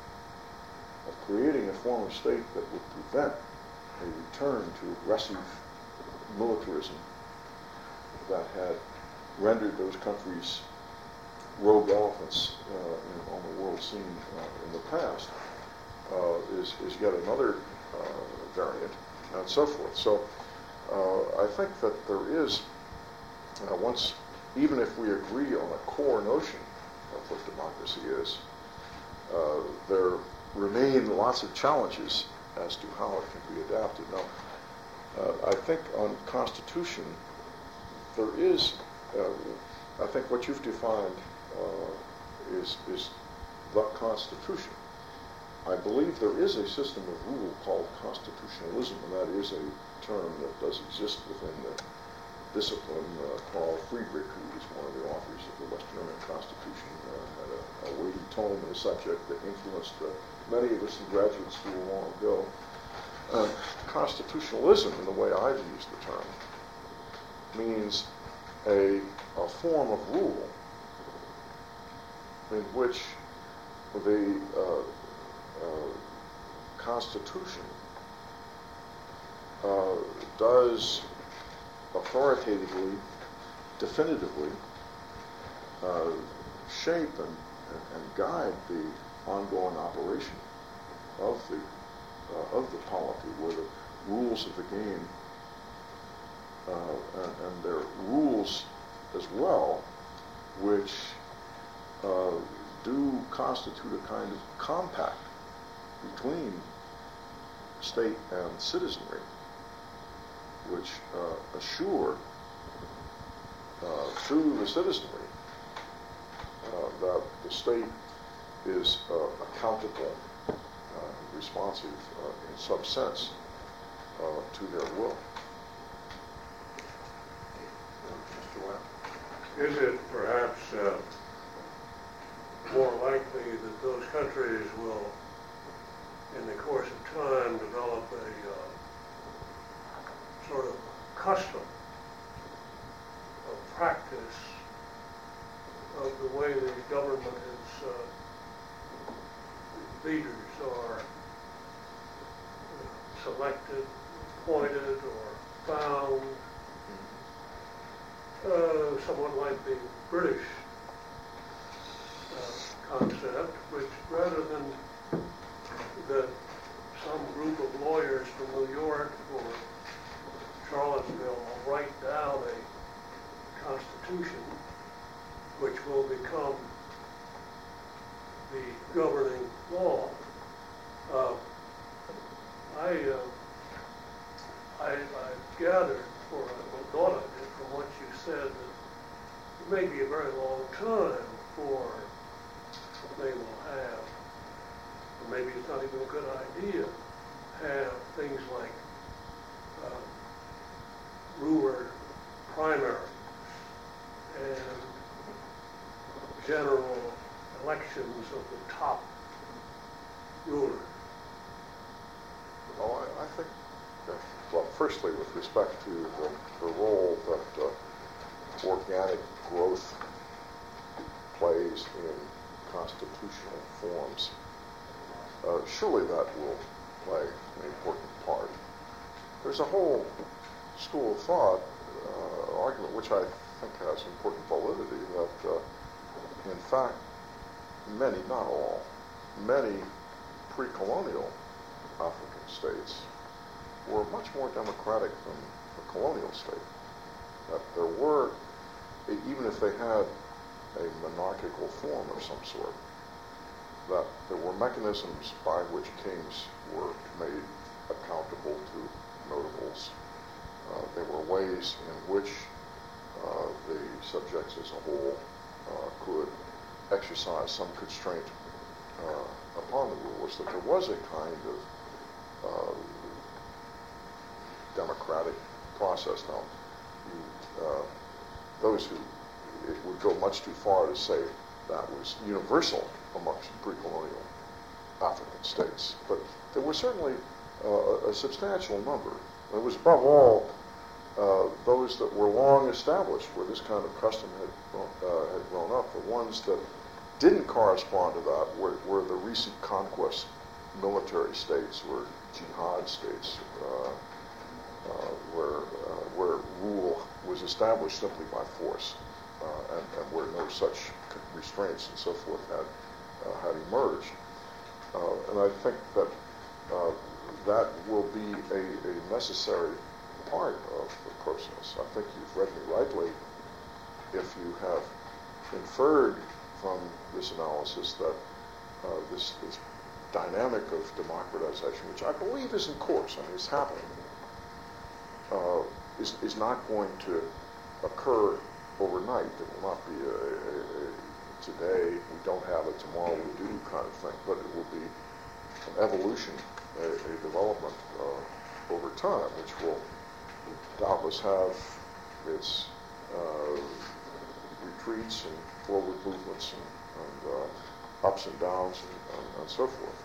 of creating a form of state that would prevent a return to aggressive militarism that had rendered those countries rogue elephants uh, in, on the world scene uh, in the past, uh, is, is yet another uh, variant, and so forth. So uh, I think that there is, uh, once, even if we agree on a core notion of what democracy is, uh, there remain lots of challenges as to how it can be adapted. Now, uh, I think on Constitution, there is, uh, I think what you've defined uh, is, is the Constitution. I believe there is a system of rule called constitutionalism, and that is a term that does exist within the discipline. uh, Carl Friedrich, who is one of the authors of the West German Constitution, uh, had a, a weighty tome in a subject that influenced uh, many of us in graduate school long ago. Uh, constitutionalism, in the way I've used the term, means a, a form of rule in which the uh, uh, Constitution uh, does authoritatively, definitively uh, shape and, and, and guide the ongoing operation of the uh, of the polity, where the rules of the game uh, and, and their rules as well, which uh, do constitute a kind of compact between state and citizenry, which uh, assure uh, to the citizenry uh, that the state is uh, accountable, uh, responsive uh, in some sense uh, to their will. Mister Webb? Is it perhaps uh, more likely that those countries will, in the course of time, develop a uh, sort of custom of practice of the way the government is, uh, leaders are uh, selected, appointed, or found, uh, somewhat like the British uh, concept, which rather than that some group of lawyers from New York or Charlottesville will write down a constitution which will become the governing law. Uh, I, uh, I, I gathered, or I thought I did from what you said, that it may be a very long time for they will have, or maybe it's not even a good idea, have things like uh, ruler primaries and general elections of the top rulers. Well, I, I think, uh, well, firstly, with respect to the, the role that uh, organic growth plays in constitutional forms, uh, surely that will play an important part. There's a whole school of thought, uh, argument, which I think has important validity, that uh, in fact, many, not all, many pre-colonial African states were much more democratic than the colonial state. That there were, even if they had a monarchical form of some sort, that there were mechanisms by which kings were made accountable to notables. Uh, there were ways in which uh, the subjects as a whole uh, could exercise some constraint uh, upon the rulers, that there was a kind of uh, democratic process. Now, you, uh, those who, it would go much too far to say that was universal amongst pre-colonial African states, but there was certainly uh, a substantial number. It was above all uh, those that were long established, where this kind of custom had, uh, had grown up. The ones that didn't correspond to that were, were the recent conquest military states, were jihad states, uh, uh, where, uh, where rule was established simply by force, uh, and, and where no such restraints and so forth had, uh, had emerged. Uh, and I think that uh, that will be a, a necessary part of the process. I think you've read me rightly if you have inferred from this analysis that uh, this, this dynamic of democratization, which I believe is in course, I mean, it's happening, uh, is, is not going to occur overnight. It will not be a, a, a today we don't have it, tomorrow we do kind of thing, but it will be an evolution, a, a development uh, over time, which will doubtless have its uh, retreats and forward movements and, and uh, ups and downs and, and, and so forth.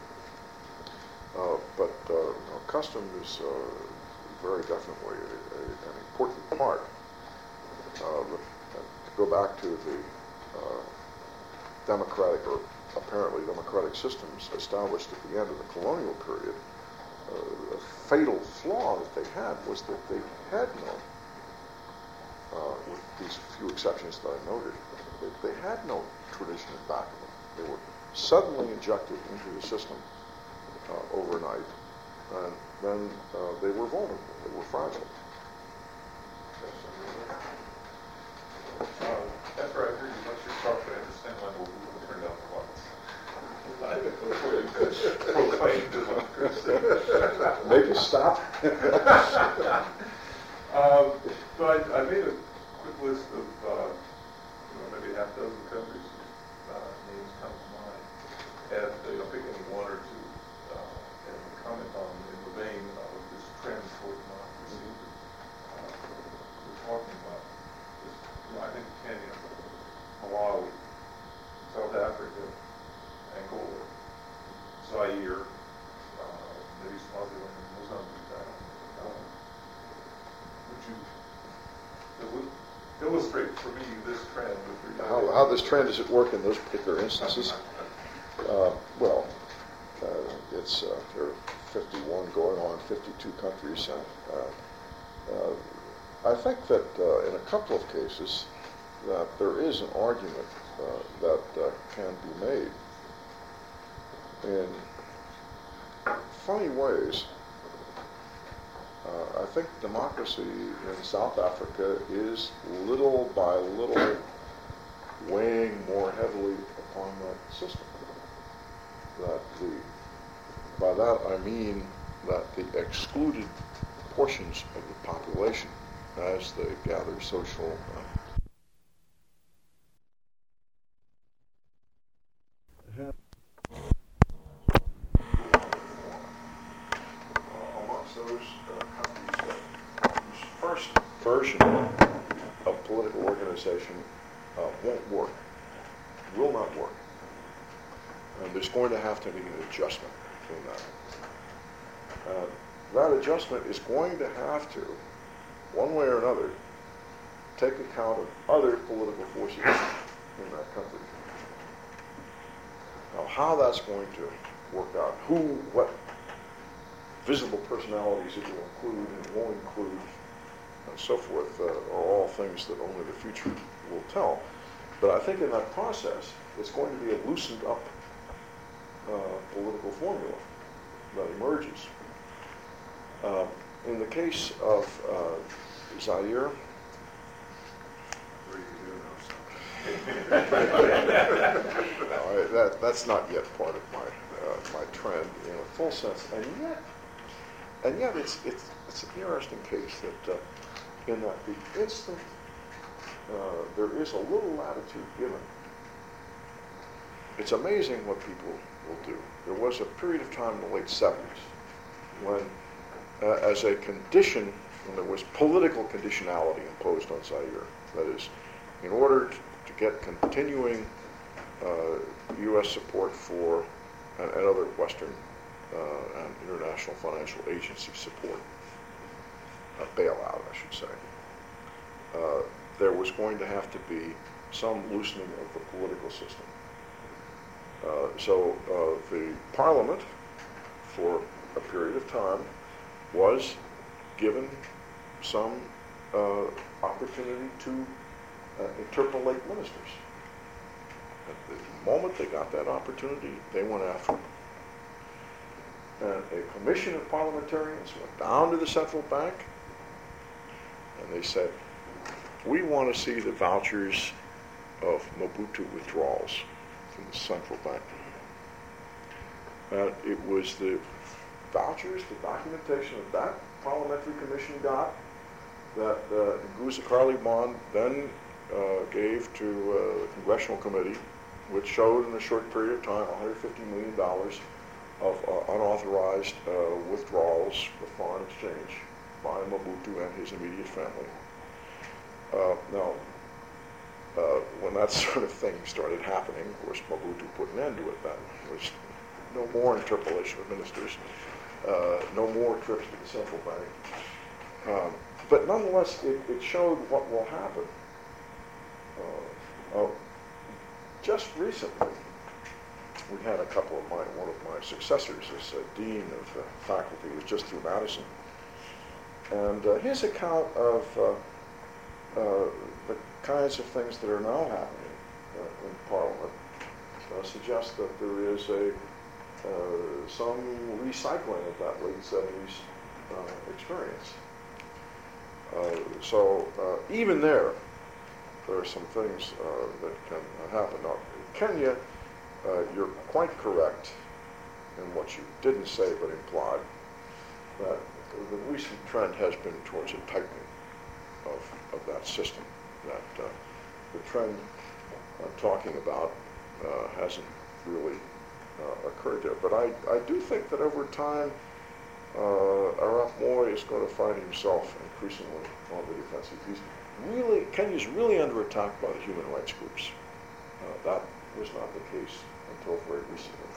Uh, but uh, you know, custom is uh, very definitely a, a, an important part. Uh, to go back to the uh, democratic or apparently democratic systems established at the end of the colonial period, uh, a fatal flaw that they had was that they had no, uh, with these few exceptions that I noted, they, they had no tradition in back of them. They were suddenly injected into the system uh, overnight, and then uh, they were vulnerable, they were fragile. Uh, after I heard you lecture talk, I understand why the movement turned out the lights. Make you stop. um, but I, I made a quick list of uh, you know, maybe half dozen countries. Uh, names come to mind, and you know, pick any one or two uh, and comment on in the vein of this trend toward democracy uh, we're talking about. This, you know, I think Kenya, Malawi, South Africa, Angola, Zaire, uh, maybe Swaziland, and Mozambique. I don't know. Would you il- illustrate for me this trend with regard How, how this trend is at work in those particular instances? Uh, well, uh, it's uh, there are fifty-one going on fifty-two countries. Uh, uh, I think that uh, in a couple of cases that there is an argument uh, that uh, can be made in funny ways. Uh, I think democracy in South Africa is little by little weighing more heavily upon that system. That the, by that I mean that the excluded portions of the population, as they gather social uh, have political organization uh, won't work, will not work. And there's going to have to be an adjustment in that. Uh, that adjustment is going to have to, one way or another, take account of other political forces in that country. Now, how that's going to work out, who, what visible personalities it will include and won't include, and so forth, uh, are all things that only the future will tell. But I think in that process, it's going to be a loosened up uh, political formula that emerges. Uh, in the case of uh, Zaire, no, I, that, that's not yet part of my uh, my trend in a full sense, and yet, and yet it's it's it's an interesting case that uh, in that the instant uh, there is a little latitude given, it's amazing what people will do. There was a period of time in the late seventies when, uh, as a condition, when there was political conditionality imposed on Zaire, that is, in order to, to get continuing uh, U S support for, and, and other Western uh, and international financial agency support, uh, bailout, I should say, uh, there was going to have to be some loosening of the political system. Uh, so uh, the parliament, for a period of time, was given some uh, opportunity to uh, interpolate ministers. At the moment they got that opportunity, they went after them. And a commission of parliamentarians went down to the central bank, and they said, we want to see the vouchers of Mobutu withdrawals from the central bank. And it was the vouchers, the documentation that that parliamentary commission got, that uh, Nguza Karli Bond then uh, gave to uh, the congressional committee, which showed in a short period of time one hundred fifty million dollars of uh, unauthorized uh, withdrawals for foreign exchange by Mobutu and his immediate family. Uh, now, uh, when that sort of thing started happening, of course, Mobutu put an end to it then. There was no more interpolation of ministers, uh, no more trips to the central bank. Um, but nonetheless, it, it showed what will happen. Uh, uh, just recently, we had a couple of my, one of my successors as a dean of uh, faculty was just through Madison. And uh, his account of uh, uh, the kinds of things that are now happening uh, in Parliament uh, suggests that there is a uh, some recycling of that late seventies uh, experience. Uh, so uh, even there, there are some things uh, that can uh, happen. Now, Kenya, uh, you're quite correct in what you didn't say but implied, that the recent trend has been towards a tightening of, of that system, that uh, the trend I'm talking about uh, hasn't really uh, occurred there. But I, I do think that over time, uh, Arap Moi is going to find himself increasingly on the defensive. He's really, Kenya's really under attack by the human rights groups. Uh, that was not the case until very recently.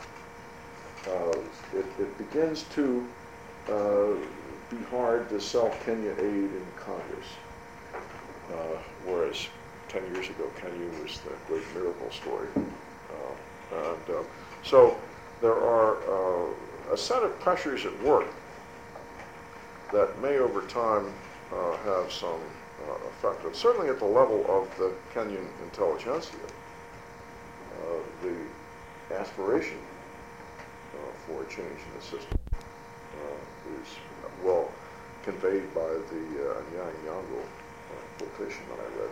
Uh, it, it begins to uh, be hard to sell Kenya aid in Congress, uh, whereas ten years ago Kenya was the great miracle story. Uh, and uh, so there are uh, a set of pressures at work that may over time uh, have some uh, effect. And certainly at the level of the Kenyan intelligentsia, uh, the aspiration uh, for a change in the system uh, is well conveyed by the uh, Anyang Nyong'o uh, quotation that I read.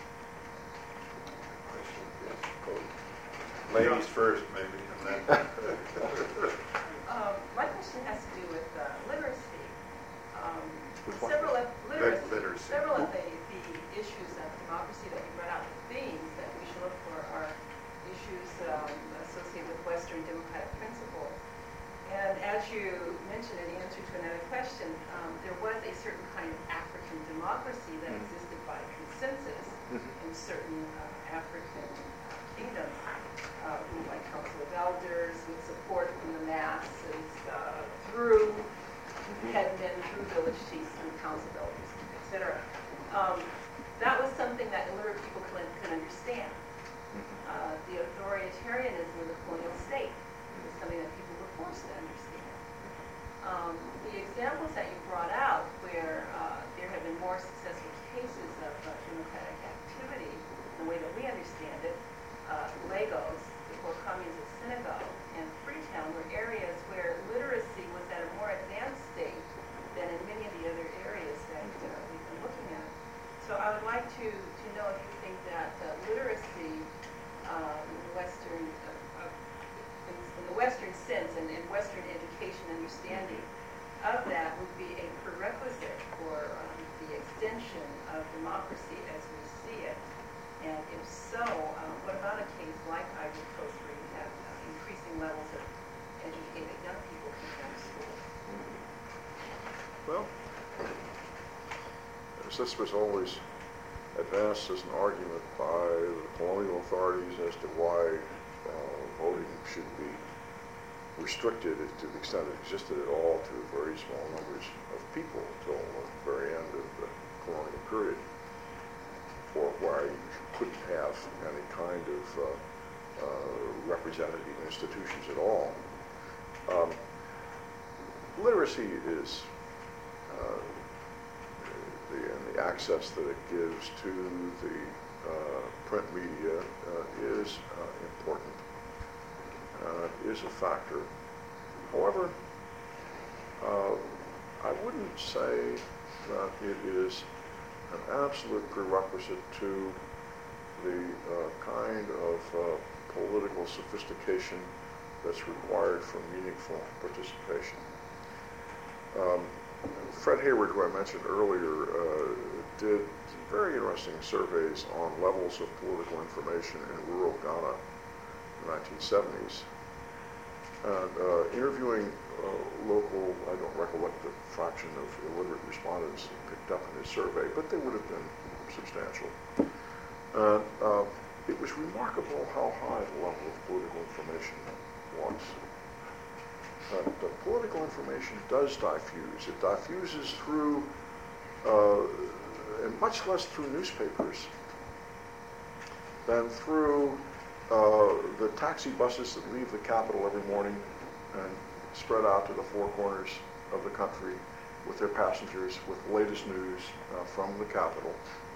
Ladies first, maybe, and then. um, my question has to do with uh, literacy. Um, With what? several of literacy, Literacy. several of the, the issues of democracy that you brought out, the themes that we should look for are issues um, associated with Western democratic principles. And as you mentioned in answer to another question, um, there was a certain kind of African democracy that existed by consensus. certain uh, African uh, kingdoms, uh, who, like Council of Elders, with support from the masses, uh, through headmen, through village chiefs, and council of elders, et cetera. Um, that was something that illiterate people could, could understand. Uh, the authoritarianism of the colonial state was something that people were forced to understand. Um, the examples that you brought out, where uh, there have been more successful cases of uh, democratic activity, the way that we understand it, uh, Lagos, the four communes of Senegal, and Freetown were areas where literacy was at a more advanced state than in many of the other areas that uh, we've been looking at. So I would like to, to know if you think that uh, literacy um, in the Western, uh, uh, in, in the Western sense and in Western education understanding of that would be a prerequisite for um, the extension of democracy as we see it. And if so, um, what about a case like Ivory Coast where you have uh, increasing levels of educated young people coming out of school? Well, this was always advanced as an argument by the colonial authorities as to why uh, voting should be restricted to the extent it existed at all to very small numbers of people until the very end of the colonial period, or why you couldn't have any kind of uh, uh, representative institutions at all. Um, literacy is uh, the, and the access that it gives to the uh, print media uh, is uh, important, uh, is a factor. However, uh, I wouldn't say that it is an absolute prerequisite to the uh, kind of uh, political sophistication that's required for meaningful participation. Um, Fred Hayward, who I mentioned earlier, uh, did very interesting surveys on levels of political information in rural Ghana in the nineteen seventies. And uh, interviewing uh, local, I don't recollect the fraction of illiterate respondents he picked up in his survey, but they would have been substantial. And uh, it was remarkable how high the level of political information was. Uh, the political information does diffuse. It diffuses through, uh, and much less through newspapers than through uh, the taxi buses that leave the capital every morning and spread out to the four corners of the country with their passengers with the latest news uh, from the capital.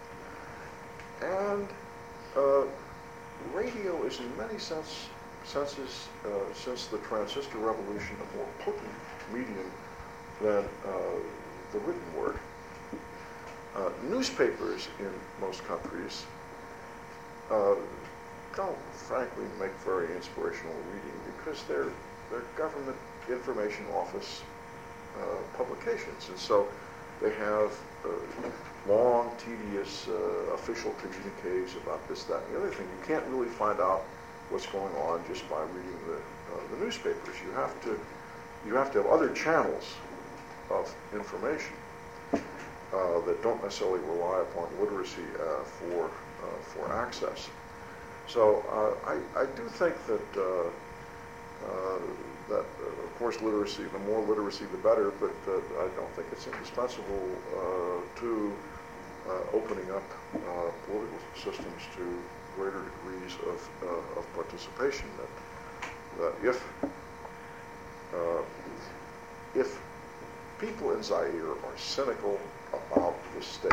And uh, radio is in many sense, senses, uh, since the transistor revolution, a more potent medium than uh, the written word. Uh, newspapers in most countries uh, don't, frankly, make very inspirational reading because they're, they're government information office uh, publications. And so they have uh, long, tedious uh, official communiques about this, that, and the other thing. You can't really find out what's going on just by reading the, uh, the newspapers. You have to, you have to have other channels of information uh, that don't necessarily rely upon literacy uh, for uh, for access. So uh, I, I do think that uh, uh, that uh, of course literacy, the more literacy the better, but uh, I don't think it's indispensable uh, to uh, opening up uh, political systems to greater degrees of, uh, of participation. That, that if uh, if people in Zaire are cynical about the state,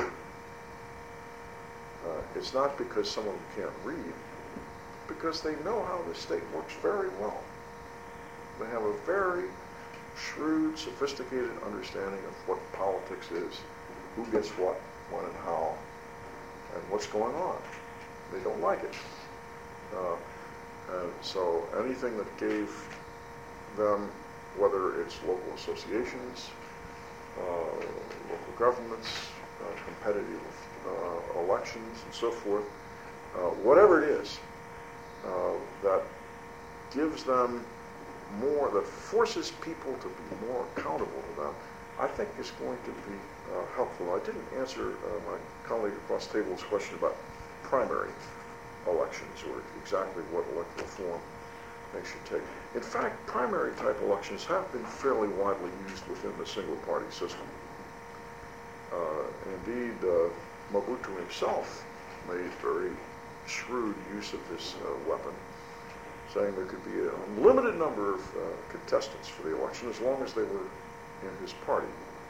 uh, it's not because some of them can't read, because they know how the state works very well. They have a very shrewd, sophisticated understanding of what politics is, who gets what, when and how, and what's going on. They don't like it. Uh, and so anything that gave them, whether it's local associations, uh, local governments, uh, competitive uh, elections, and so forth, uh, whatever it is uh, that gives them more, that forces people to be more accountable to them, I think is going to be uh, helpful. I didn't answer uh, my colleague across the table's question about primary elections, or exactly what electoral form they should take. In fact, primary type elections have been fairly widely used within the single party system. Uh, indeed, uh, Mobutu himself made very shrewd use of this uh, weapon, saying there could be an unlimited number of uh, contestants for the election as long as they were in his party.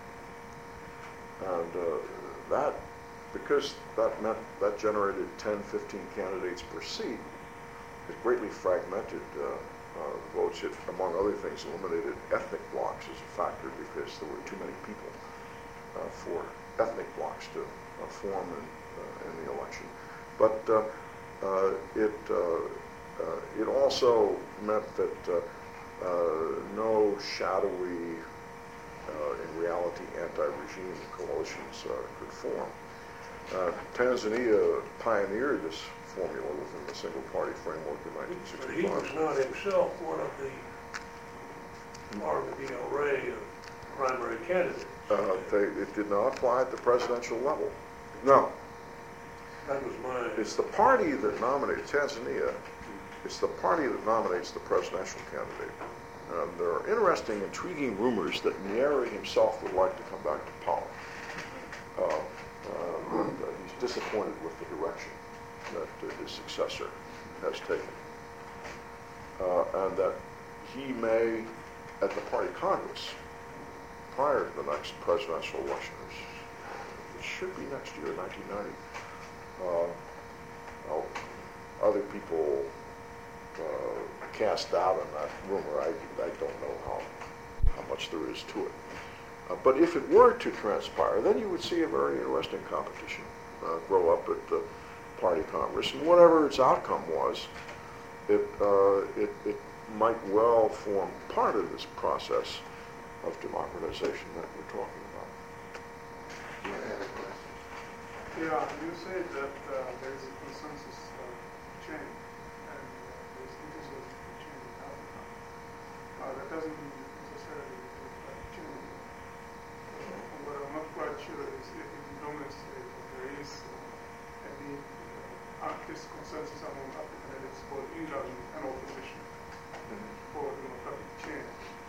And uh, that, because that meant that generated ten, fifteen candidates per seat, it greatly fragmented uh, uh, votes. It, among other things, eliminated ethnic blocks as a factor because there were too many people uh, for ethnic blocks to uh, form in, uh, in the election. But uh, uh, it uh, uh, it also meant that uh, uh, no shadowy, uh, in reality, anti-regime coalitions uh, could form. Uh, Tanzania pioneered this formula within the single-party framework in nineteen But he sixty-five. was not himself one of the part of the array of primary candidates. Uh, they, it did not apply at the presidential level. No, That was my. it's the party that nominates Tanzania. It's the party that nominates the presidential candidate. Um, there are interesting, intriguing rumors that Nyerere himself would like to come back to power. Uh, uh, and, uh, he's disappointed with the direction that uh, his successor has taken, uh, and that he may, at the party congress, prior to the next presidential elections, it should be next year, nineteen ninety. Uh, well, other people uh, cast doubt on that rumor. I, I don't know how, how much there is to it. Uh, but if it were to transpire, then you would see a very interesting competition uh, grow up at the party congress. And whatever its outcome was, it, uh, it, it might well form part of this process of democratization that we're talking about. Yeah, you said that uh, there is a consensus uh, chain, and uh, there is consensus chain in Africa. Uh, that doesn't necessarily reflect chain. Uh, what I'm not quite sure is if it demonstrates that there is uh, any uh, this consensus among African elites for either an opposition mm-hmm. for democratic change.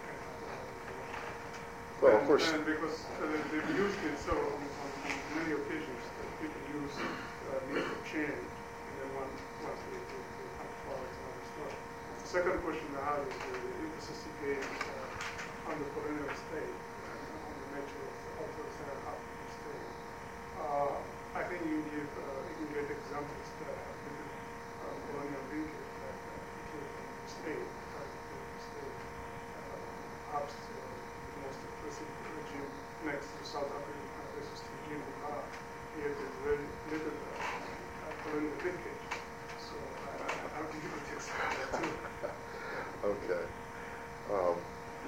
Well, and, of course. And because uh, they've used it so on, on, on many occasions that people use uh, need of change, and then one, once they, they, they come to power, it's another story. The second question I have is uh, the emphasis again uh, on the colonial state and on the nature of the authoritarian African state. Uh, I think you give uh, you get examples that have been uh, colonial linkage that uh, became the state, uh, the state, uh, perhaps. Uh, most oppressive regime next to South African racist regime we have, yet there's very little uh, uh, colonial linkage. So I, I, I think you would accept that too. Okay. Um,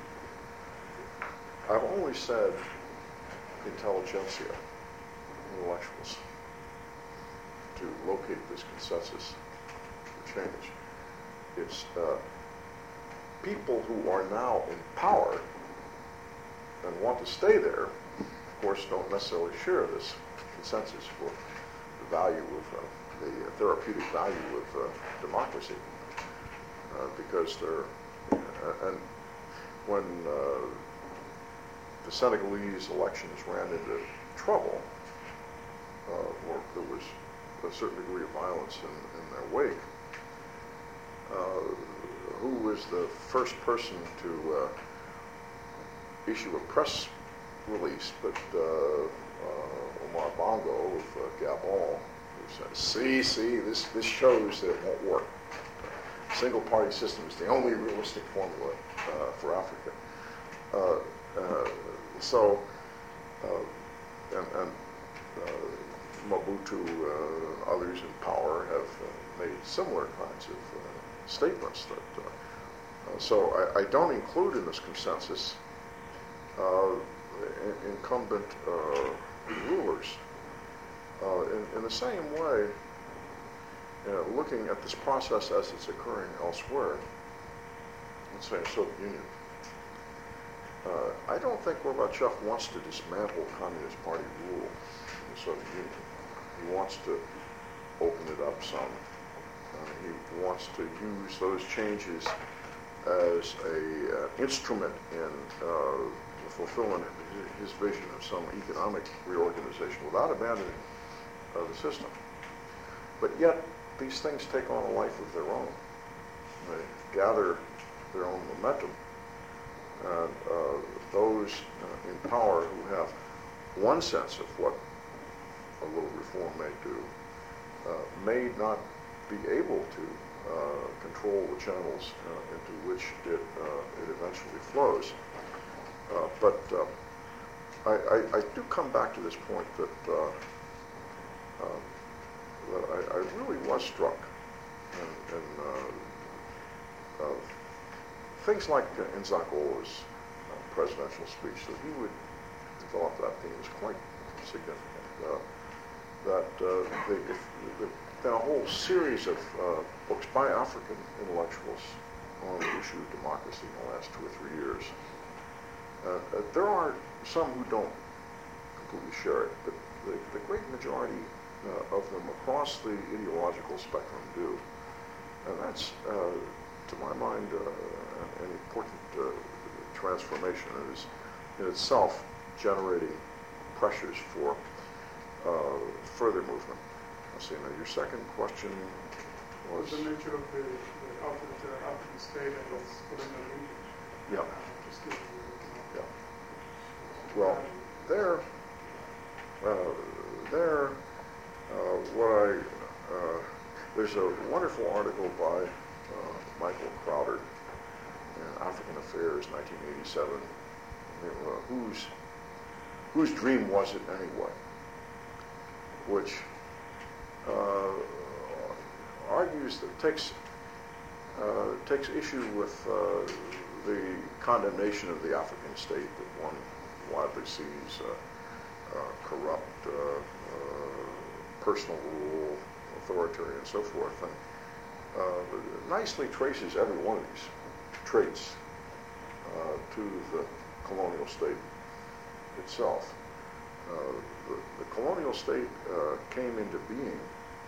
I've always said intelligentsia, intellectuals, to locate this consensus for change. It's uh, people who are now in power and want to stay there, of course, don't necessarily share this consensus for the value of uh, the therapeutic value of uh, democracy, uh, because they're uh, and when uh, the Senegalese elections ran into trouble, uh, or there was a certain degree of violence in, in their wake, uh, who was the first person to uh, issue a press release, but uh, uh, Omar Bongo of uh, Gabon, who said, see, see, this, this shows that it won't work. Single party system is the only realistic formula uh, for Africa. Uh, uh, so, uh, and, and uh, Mobutu and uh, others in power have uh, made similar kinds of uh, statements. That, uh, uh, so I, I don't include in this consensus Uh, in, incumbent uh, rulers. Uh, in, in the same way, you know, looking at this process as it's occurring elsewhere, let's say in Soviet Union, uh, I don't think Gorbachev wants to dismantle Communist Party rule in the Soviet Union. He wants to open it up some. Uh, he wants to use those changes as a uh, instrument in uh, the fulfillment of his vision of some economic reorganization without abandoning uh, the system. But yet, these things take on a life of their own. They gather their own momentum. And uh, those uh, in power who have one sense of what a little reform may do uh, may not be able to uh, control the channels uh, into which it, uh, it eventually flows. Uh, but uh, I, I, I do come back to this point that, uh, uh, that I, I really was struck in, in uh, uh, things like uh, in Zaghloul's uh, presidential speech, that he would develop that theme is quite significant. Uh, that uh, the, if, the, been a whole series of uh, books by African intellectuals on the issue of democracy in the last two or three years. Uh, uh, there are some who don't completely share it, but the, the great majority uh, of them across the ideological spectrum do. And that's, uh, to my mind, uh, an important uh, transformation. It is in itself generating pressures for uh, further movement. See, now your second question was... The nature of the, the output, uh, output state and its colonial linkage. Yeah. Uh, just giving you, yeah. Well, there, uh, there, uh, what I, uh, there's a wonderful article by uh, Michael Crowder in African Affairs, nineteen eighty-seven, uh, whose, whose dream was it anyway? Which Uh, argues that takes uh, takes issue with uh, the condemnation of the African state that one widely sees uh, uh, corrupt, uh, uh, personal rule, authoritarian, and so forth, and uh, nicely traces every one of these traits uh, to the colonial state itself. Uh, the, the colonial state uh, came into being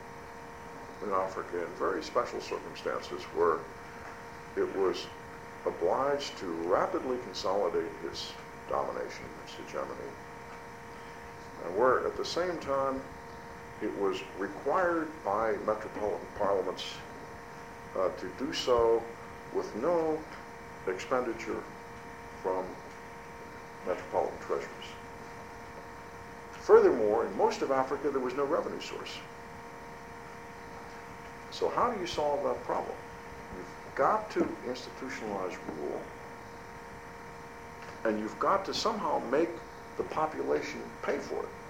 in Africa in very special circumstances where it was obliged to rapidly consolidate its domination, its hegemony, and where at the same time it was required by metropolitan parliaments uh, to do so with no expenditure from metropolitan treasuries. Furthermore, in most of Africa, there was no revenue source. So how do you solve that problem? You've got to institutionalize rule, and you've got to somehow make the population pay for it.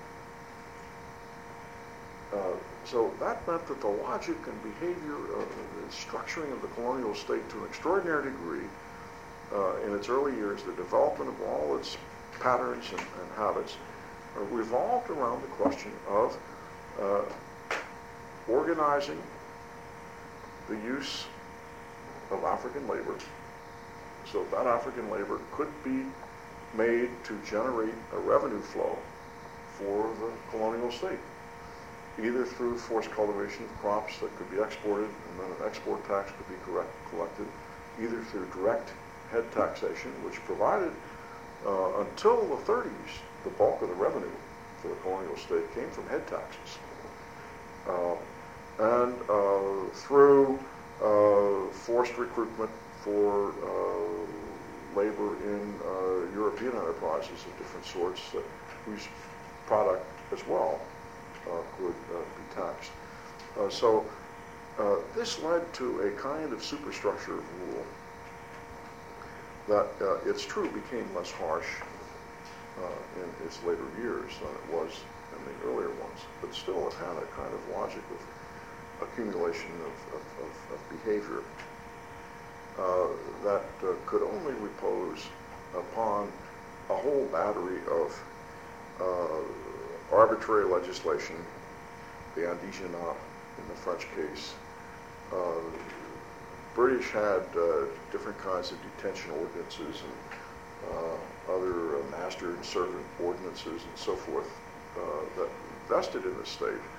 Uh, so that meant that the logic and behavior of the structuring of the colonial state to an extraordinary degree uh, in its early years, the development of all its patterns and, and habits, uh, revolved around the question of uh, organizing the use of African labor so that African labor could be made to generate a revenue flow for the colonial state, either through forced cultivation of crops that could be exported and then an export tax could be correct, collected, either through direct head taxation, which provided uh, until the thirties the bulk of the revenue for the colonial state came from head taxes. Uh, and uh, through uh, forced recruitment for uh, labor in uh, European enterprises of different sorts, uh, whose product as well uh, could uh, be taxed. Uh, so uh, this led to a kind of superstructure of rule that, uh, it's true, became less harsh uh, in its later years than it was in the earlier ones, but still it had a kind of logic of accumulation of, of, of, of behavior uh, that uh, could only repose upon a whole battery of uh, arbitrary legislation, the indigénat in the French case. Uh, British had uh, different kinds of detention ordinances and uh, other uh, master and servant ordinances and so forth uh, that vested in the state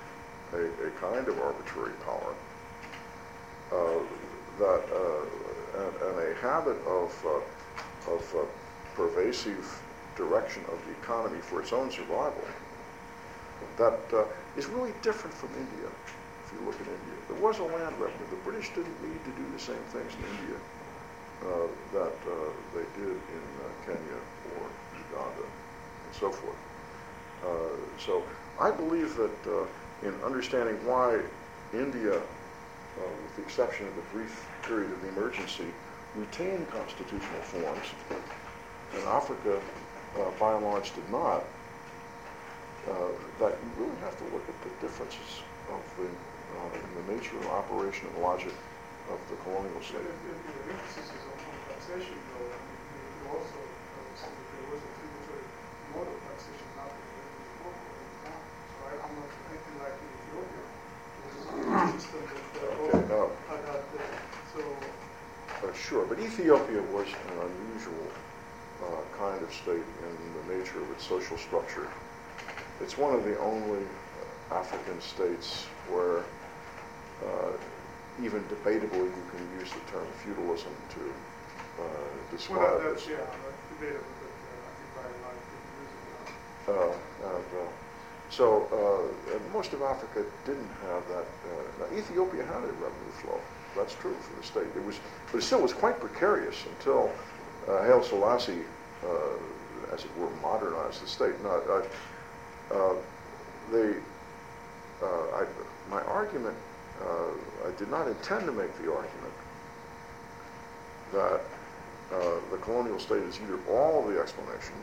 a, a kind of arbitrary power, uh, that uh, and, and a habit of uh, of uh, pervasive direction of the economy for its own survival, that uh, is really different from India. If you look at India, there was a land revenue. The British didn't need to do the same things in India uh, that uh, they did in uh, Kenya or Uganda and so forth. Uh, so I believe that uh, in understanding why India, uh, with the exception of the brief period of the emergency, retained constitutional forms, and Africa, uh, by and large, did not, uh, that you really have to look at the differences of the, uh, in the nature and operation and logic of the colonial state. The emphasis is on taxation, though. I mean, you also uh, said that there was a tributary mode of taxation happening before the time. So I, I'm not anything like in Ethiopia. It was a system that uh, Okay, no. had had uh, so. Uh, sure, but Ethiopia was an unusual uh, kind of state in the nature of its social structure. It's one of the only uh, African states where uh, even debatably you can use the term feudalism to uh, describe Well, it. that's, yeah, that's debatable, but uh, I think by and large people use it now. Uh, and, uh, so uh, and most of Africa didn't have that. Uh, now Ethiopia had a revenue flow. That's true for the state. It was, but it still was quite precarious until uh, Haile Selassie, uh, as it were, modernized the state. Now, uh, uh, the uh, I, my argument, uh, I did not intend to make the argument that uh, the colonial state is either all of the explanation,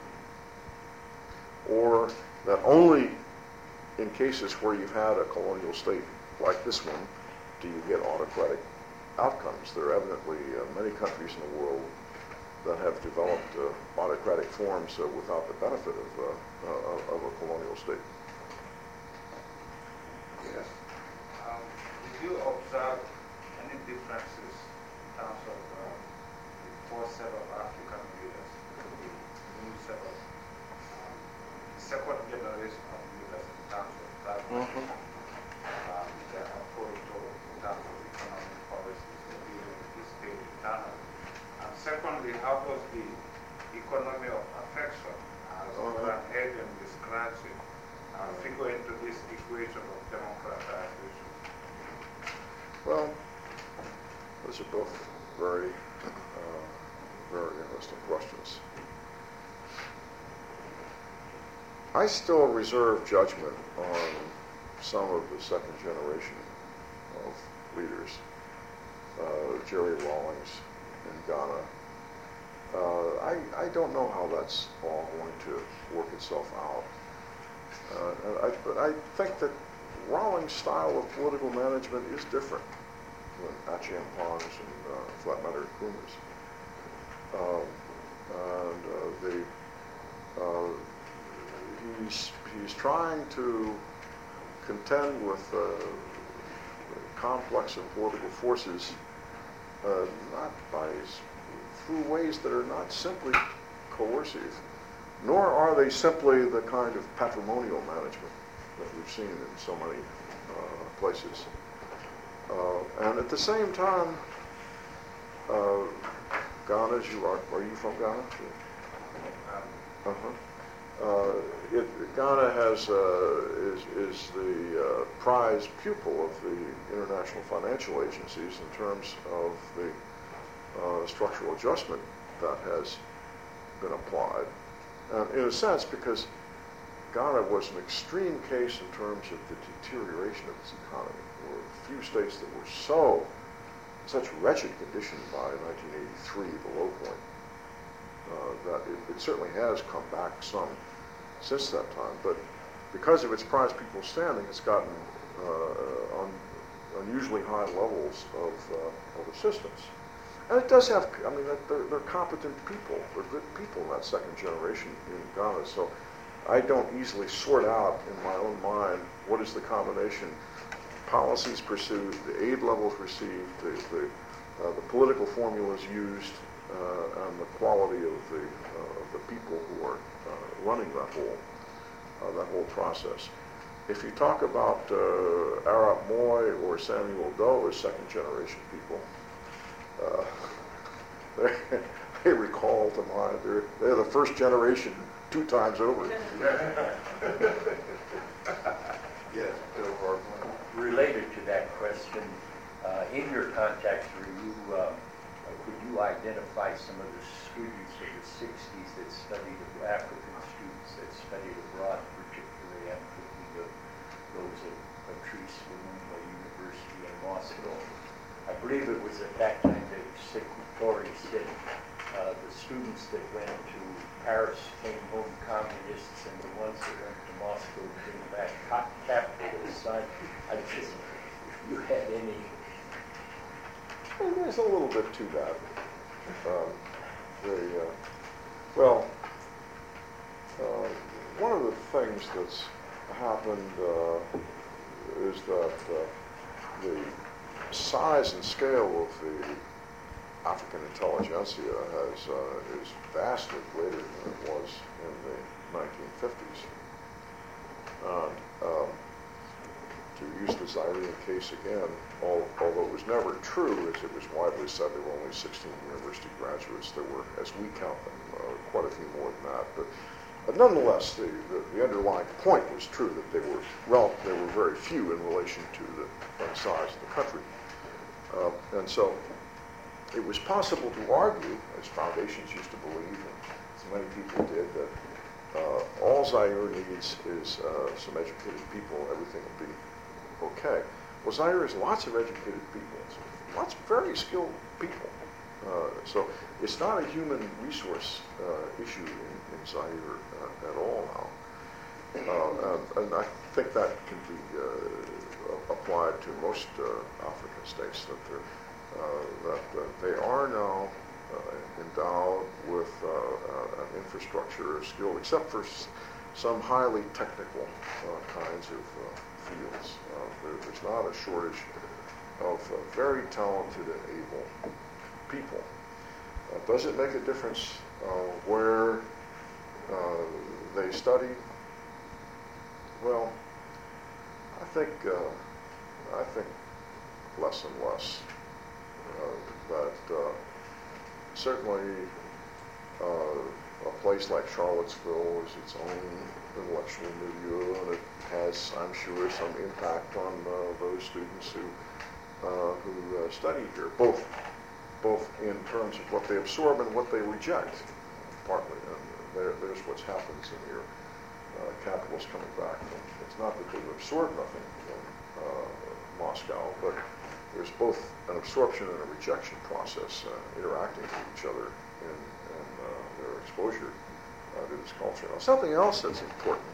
or that only in cases where you've had a colonial state like this one do you get autocratic outcomes. There are evidently uh, many countries in the world that have developed uh, autocratic forms uh, without the benefit of, uh, uh, of a colonial state. Yes. Um, did you observe any differences in terms of uh, the four set of African leaders, the new set of um, the second generation of leaders in terms of that, mm-hmm. um, their approach to in terms of economic policies and dealing with the state internally? And secondly, how does the economy of affection, as Goran Hagen describes it, uh, figure into this equation of democratization? Well, those are both very, uh, very interesting questions. I still reserve judgment on some of the second generation of leaders, uh, Jerry Rawlings in Ghana. Uh, I, I don't know how that's all going to work itself out. Uh, I, but I think that Rawlings' style of political management is different than Acheampong's and uh, Flat Matter Nkrumah's. Um, and uh, the, uh, he's, he's trying to contend with uh, complex and political forces, uh, not by through ways that are not simply coercive, nor are they simply the kind of patrimonial management that we've seen in so many uh, places. Uh, and at the same time, uh, Ghana, as you are, are you from Ghana? Uh-huh. Uh, it, Ghana has uh, is, is the uh, prize pupil of the international financial agencies in terms of the uh, structural adjustment that has been applied. And in a sense, because Ghana was an extreme case in terms of the deterioration of its economy. There were a few states that were so, such wretched condition by nineteen eighty-three, the low point, uh, that it, it certainly has come back some since that time. But because of its prize people standing, it's gotten uh, on unusually high levels of, uh, of assistance. And it does have, I mean, they're, they're competent people. They're good people in that second generation in Ghana. So I don't easily sort out in my own mind what is the combination policies pursued, the aid levels received, the, the, uh, the political formulas used, uh, and the quality of the, uh, of the people who are uh, running that whole, uh, that whole process. if you talk about uh, Arap Moy or Samuel Doe as second generation people, uh, they, they recall to mind they're, they're the first generation two times over. Yes, Bill Hartman. Related to that question, uh, in your contacts, were you, uh, could you identify some of the students of the sixties that studied, African students that studied abroad, particularly I'm thinking of those at Patrice Lumumba University in Moscow. I believe it was at that time that Secretary said uh, the students that went to Paris came home communists, and the ones that went to Moscow came back capitalists. I, I just, if you had any. Well, there's a little bit to that. Um, the, uh, well, uh, one of the things that's happened uh, is that uh, the size and scale of the African intelligentsia has uh, is vastly greater than it was in the nineteen fifties. And, um, to use the Zaire case again, all, although it was never true, as it was widely said there were only sixteen university graduates, there were, as we count them, uh, quite a few more than that. But uh, nonetheless, the, the, the underlying point was true that they were rel- they were very few in relation to the uh, size of the country. Uh, and so it was possible to argue, as foundations used to believe, and as many people did, that uh, all Zaire needs is uh, some educated people, everything will be okay. Well, Zaire has lots of educated people, lots of very skilled people. Uh, so it's not a human resource uh, issue in, in Zaire uh, at all now. Uh, and, and I think that can be uh, applied to most uh, African states, that they're Uh, that uh, they are now uh, endowed with uh, uh, an infrastructure of skill, except for s- some highly technical uh, kinds of uh, fields. Uh, there, there's not a shortage of uh, very talented and able people. Uh, does it make a difference uh, where uh, they study? Well, I think uh, I think less and less. Uh, that uh, certainly uh, a place like Charlottesville is its own intellectual milieu, and it has, I'm sure, some impact on uh, those students who uh, who uh, study here, both both in terms of what they absorb and what they reject, partly. And there, there's what's happened in here. Uh, capitalists coming back from, it's not that they've absorbed nothing from uh, Moscow, but there's both an absorption and a rejection process uh, interacting with each other in, in uh, their exposure uh, to this culture. Now, something else that's important,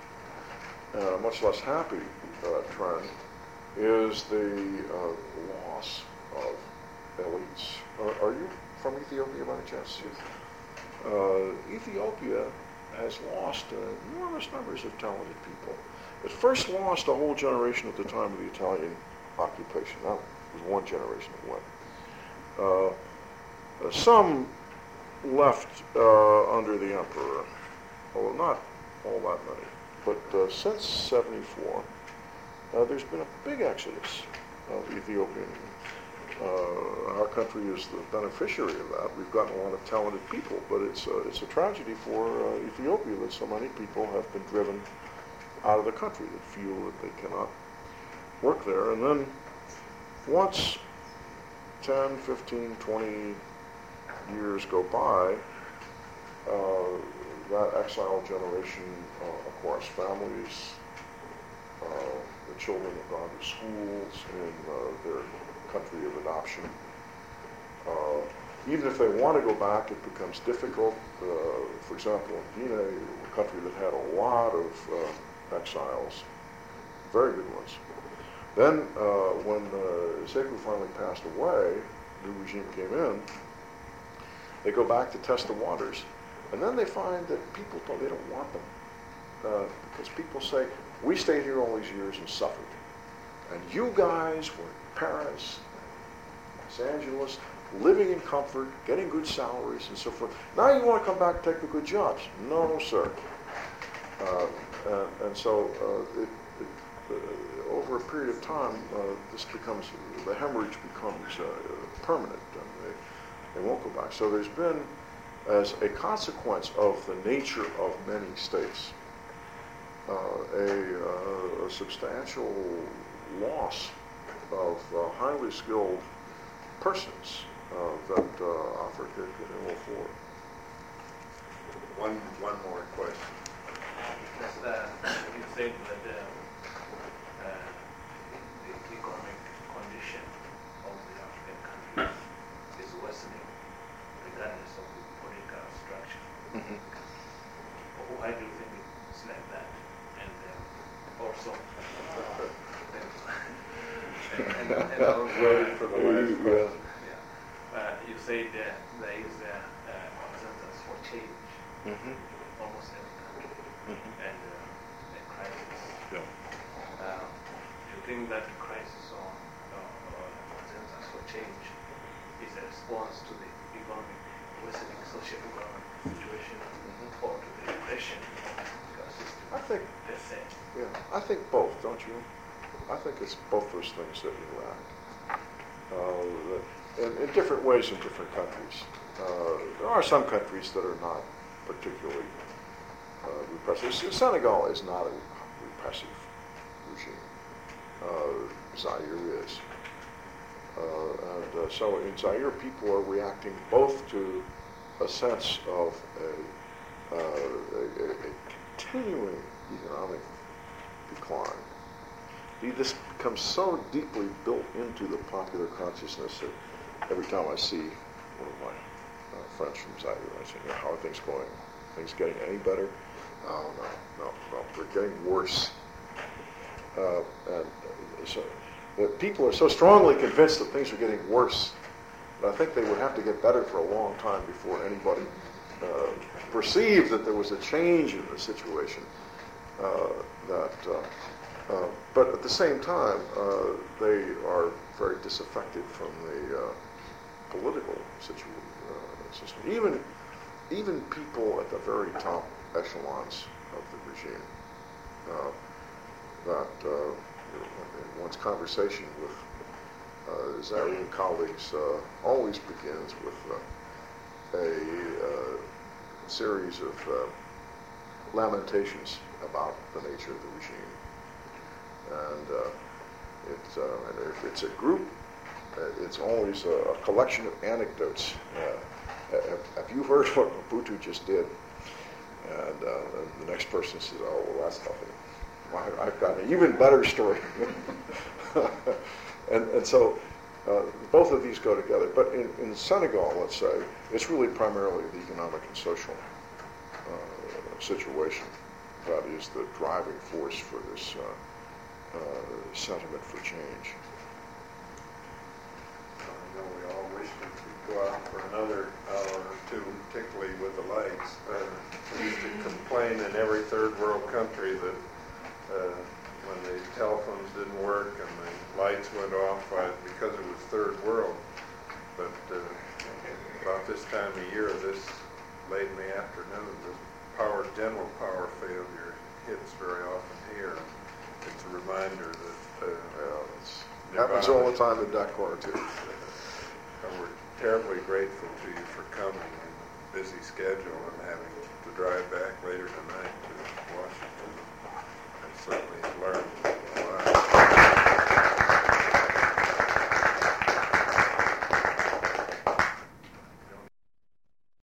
uh, much less happy uh, trend, is the uh, loss of elites. Uh, are you from Ethiopia by any chance? Uh, Ethiopia has lost uh, enormous numbers of talented people. It first lost a whole generation at the time of the Italian occupation. That was one generation that went. Uh, uh, some left uh, under the emperor, although not all that many. But uh, since seventy-four, uh, there's been a big exodus of Ethiopians. Uh, our country is the beneficiary of that. We've gotten a lot of talented people, but it's uh, it's a tragedy for uh, Ethiopia that so many people have been driven out of the country, that feel that they cannot work there. And then once ten, fifteen, twenty years go by, uh, that exiled generation uh, acquires families, uh, the children have gone to schools in uh, their country of adoption. Uh, even if they want to go back, it becomes difficult. Uh, for example, in Guinea, a country that had a lot of uh, exiles, very good ones. Then, uh, when uh, Sekou finally passed away, new regime came in, they go back to test the waters, and then they find that people don't, they don't want them. Uh, because people say, we stayed here all these years and suffered. And you guys were in Paris, Los Angeles, living in comfort, getting good salaries and so forth. Now you want to come back and take the good jobs. No, sir. Uh, and, and so uh, it, it uh, over a period of time, uh, this becomes, the hemorrhage becomes uh, permanent, and they, they won't go back. So there's been, as a consequence of the nature of many states, uh, a, uh, a substantial loss of uh, highly skilled persons uh, that uh, Africa can ill afford. One, one more question. Yes, uh, you said that uh, uh, the economic condition of the African countries is worsening regardless of the political structure. Mm-hmm. Why do you think it's like that? And uh, also, uh, and, and, and also, Waiting for the last question. yeah, uh, you said uh, there is a uh, consensus for change. Mm-hmm. Almost every country, Mm-hmm. and uh, a crisis. Yeah. Uh, do you think that the crisis or, or, or consensus for change is a response to the economic, worsening socio-economic situation, Mm-hmm. or to the depression ecosystem I think, per se? yeah, I think both, don't you? I think it's both those things that interact. Uh, that, in, in different ways in different countries. Uh, there are some countries that are not particularly uh, repressive. Senegal is not a repressive regime. Uh, Zaire is. Uh, and uh, so in Zaire, people are reacting both to a sense of a, uh, a, a continuing economic decline. This becomes so deeply built into the popular consciousness that every time I see one of my uh, friends from Zaire, I say, you know, how are things going? Things getting any better? Oh, no, no, no, they're getting worse. Uh, and uh, so the people are so strongly convinced that things are getting worse that I think they would have to get better for a long time before anybody uh, perceived that there was a change in the situation. Uh, that, uh, uh, but at the same time, uh, they are very disaffected from the uh, political situ- uh, system. Even, even people at the very top echelons of the regime, uh, that uh, in one's conversation with uh, Zairian colleagues uh, always begins with uh, a uh, series of uh, lamentations about the nature of the regime. And uh, it's, uh, and if it's a group, uh, it's always a, a collection of anecdotes. Uh, have, have you heard what Mobutu just did? And, uh, and the next person says, oh, well, that's nothing. Well, I, I've got an even better story. and, and so uh, both of these go together. But in, in Senegal, let's say, it's really primarily the economic and social uh, situation that is the driving force for this uh, uh, sentiment for change. I know we all wish we could go out for another hour or two, particularly with the lights. Uh, we used to complain in every third world country that uh, when the telephones didn't work and the lights went off uh, because it was third world. But uh, about this time of year, this late in the afternoon, the power, general power failure hits very often here. It's a reminder that uh, Yeah, it's, happens all the time in Dakar, too. And we're terribly grateful to you for coming and a busy schedule and having to drive back later tonight to Washington. I certainly learned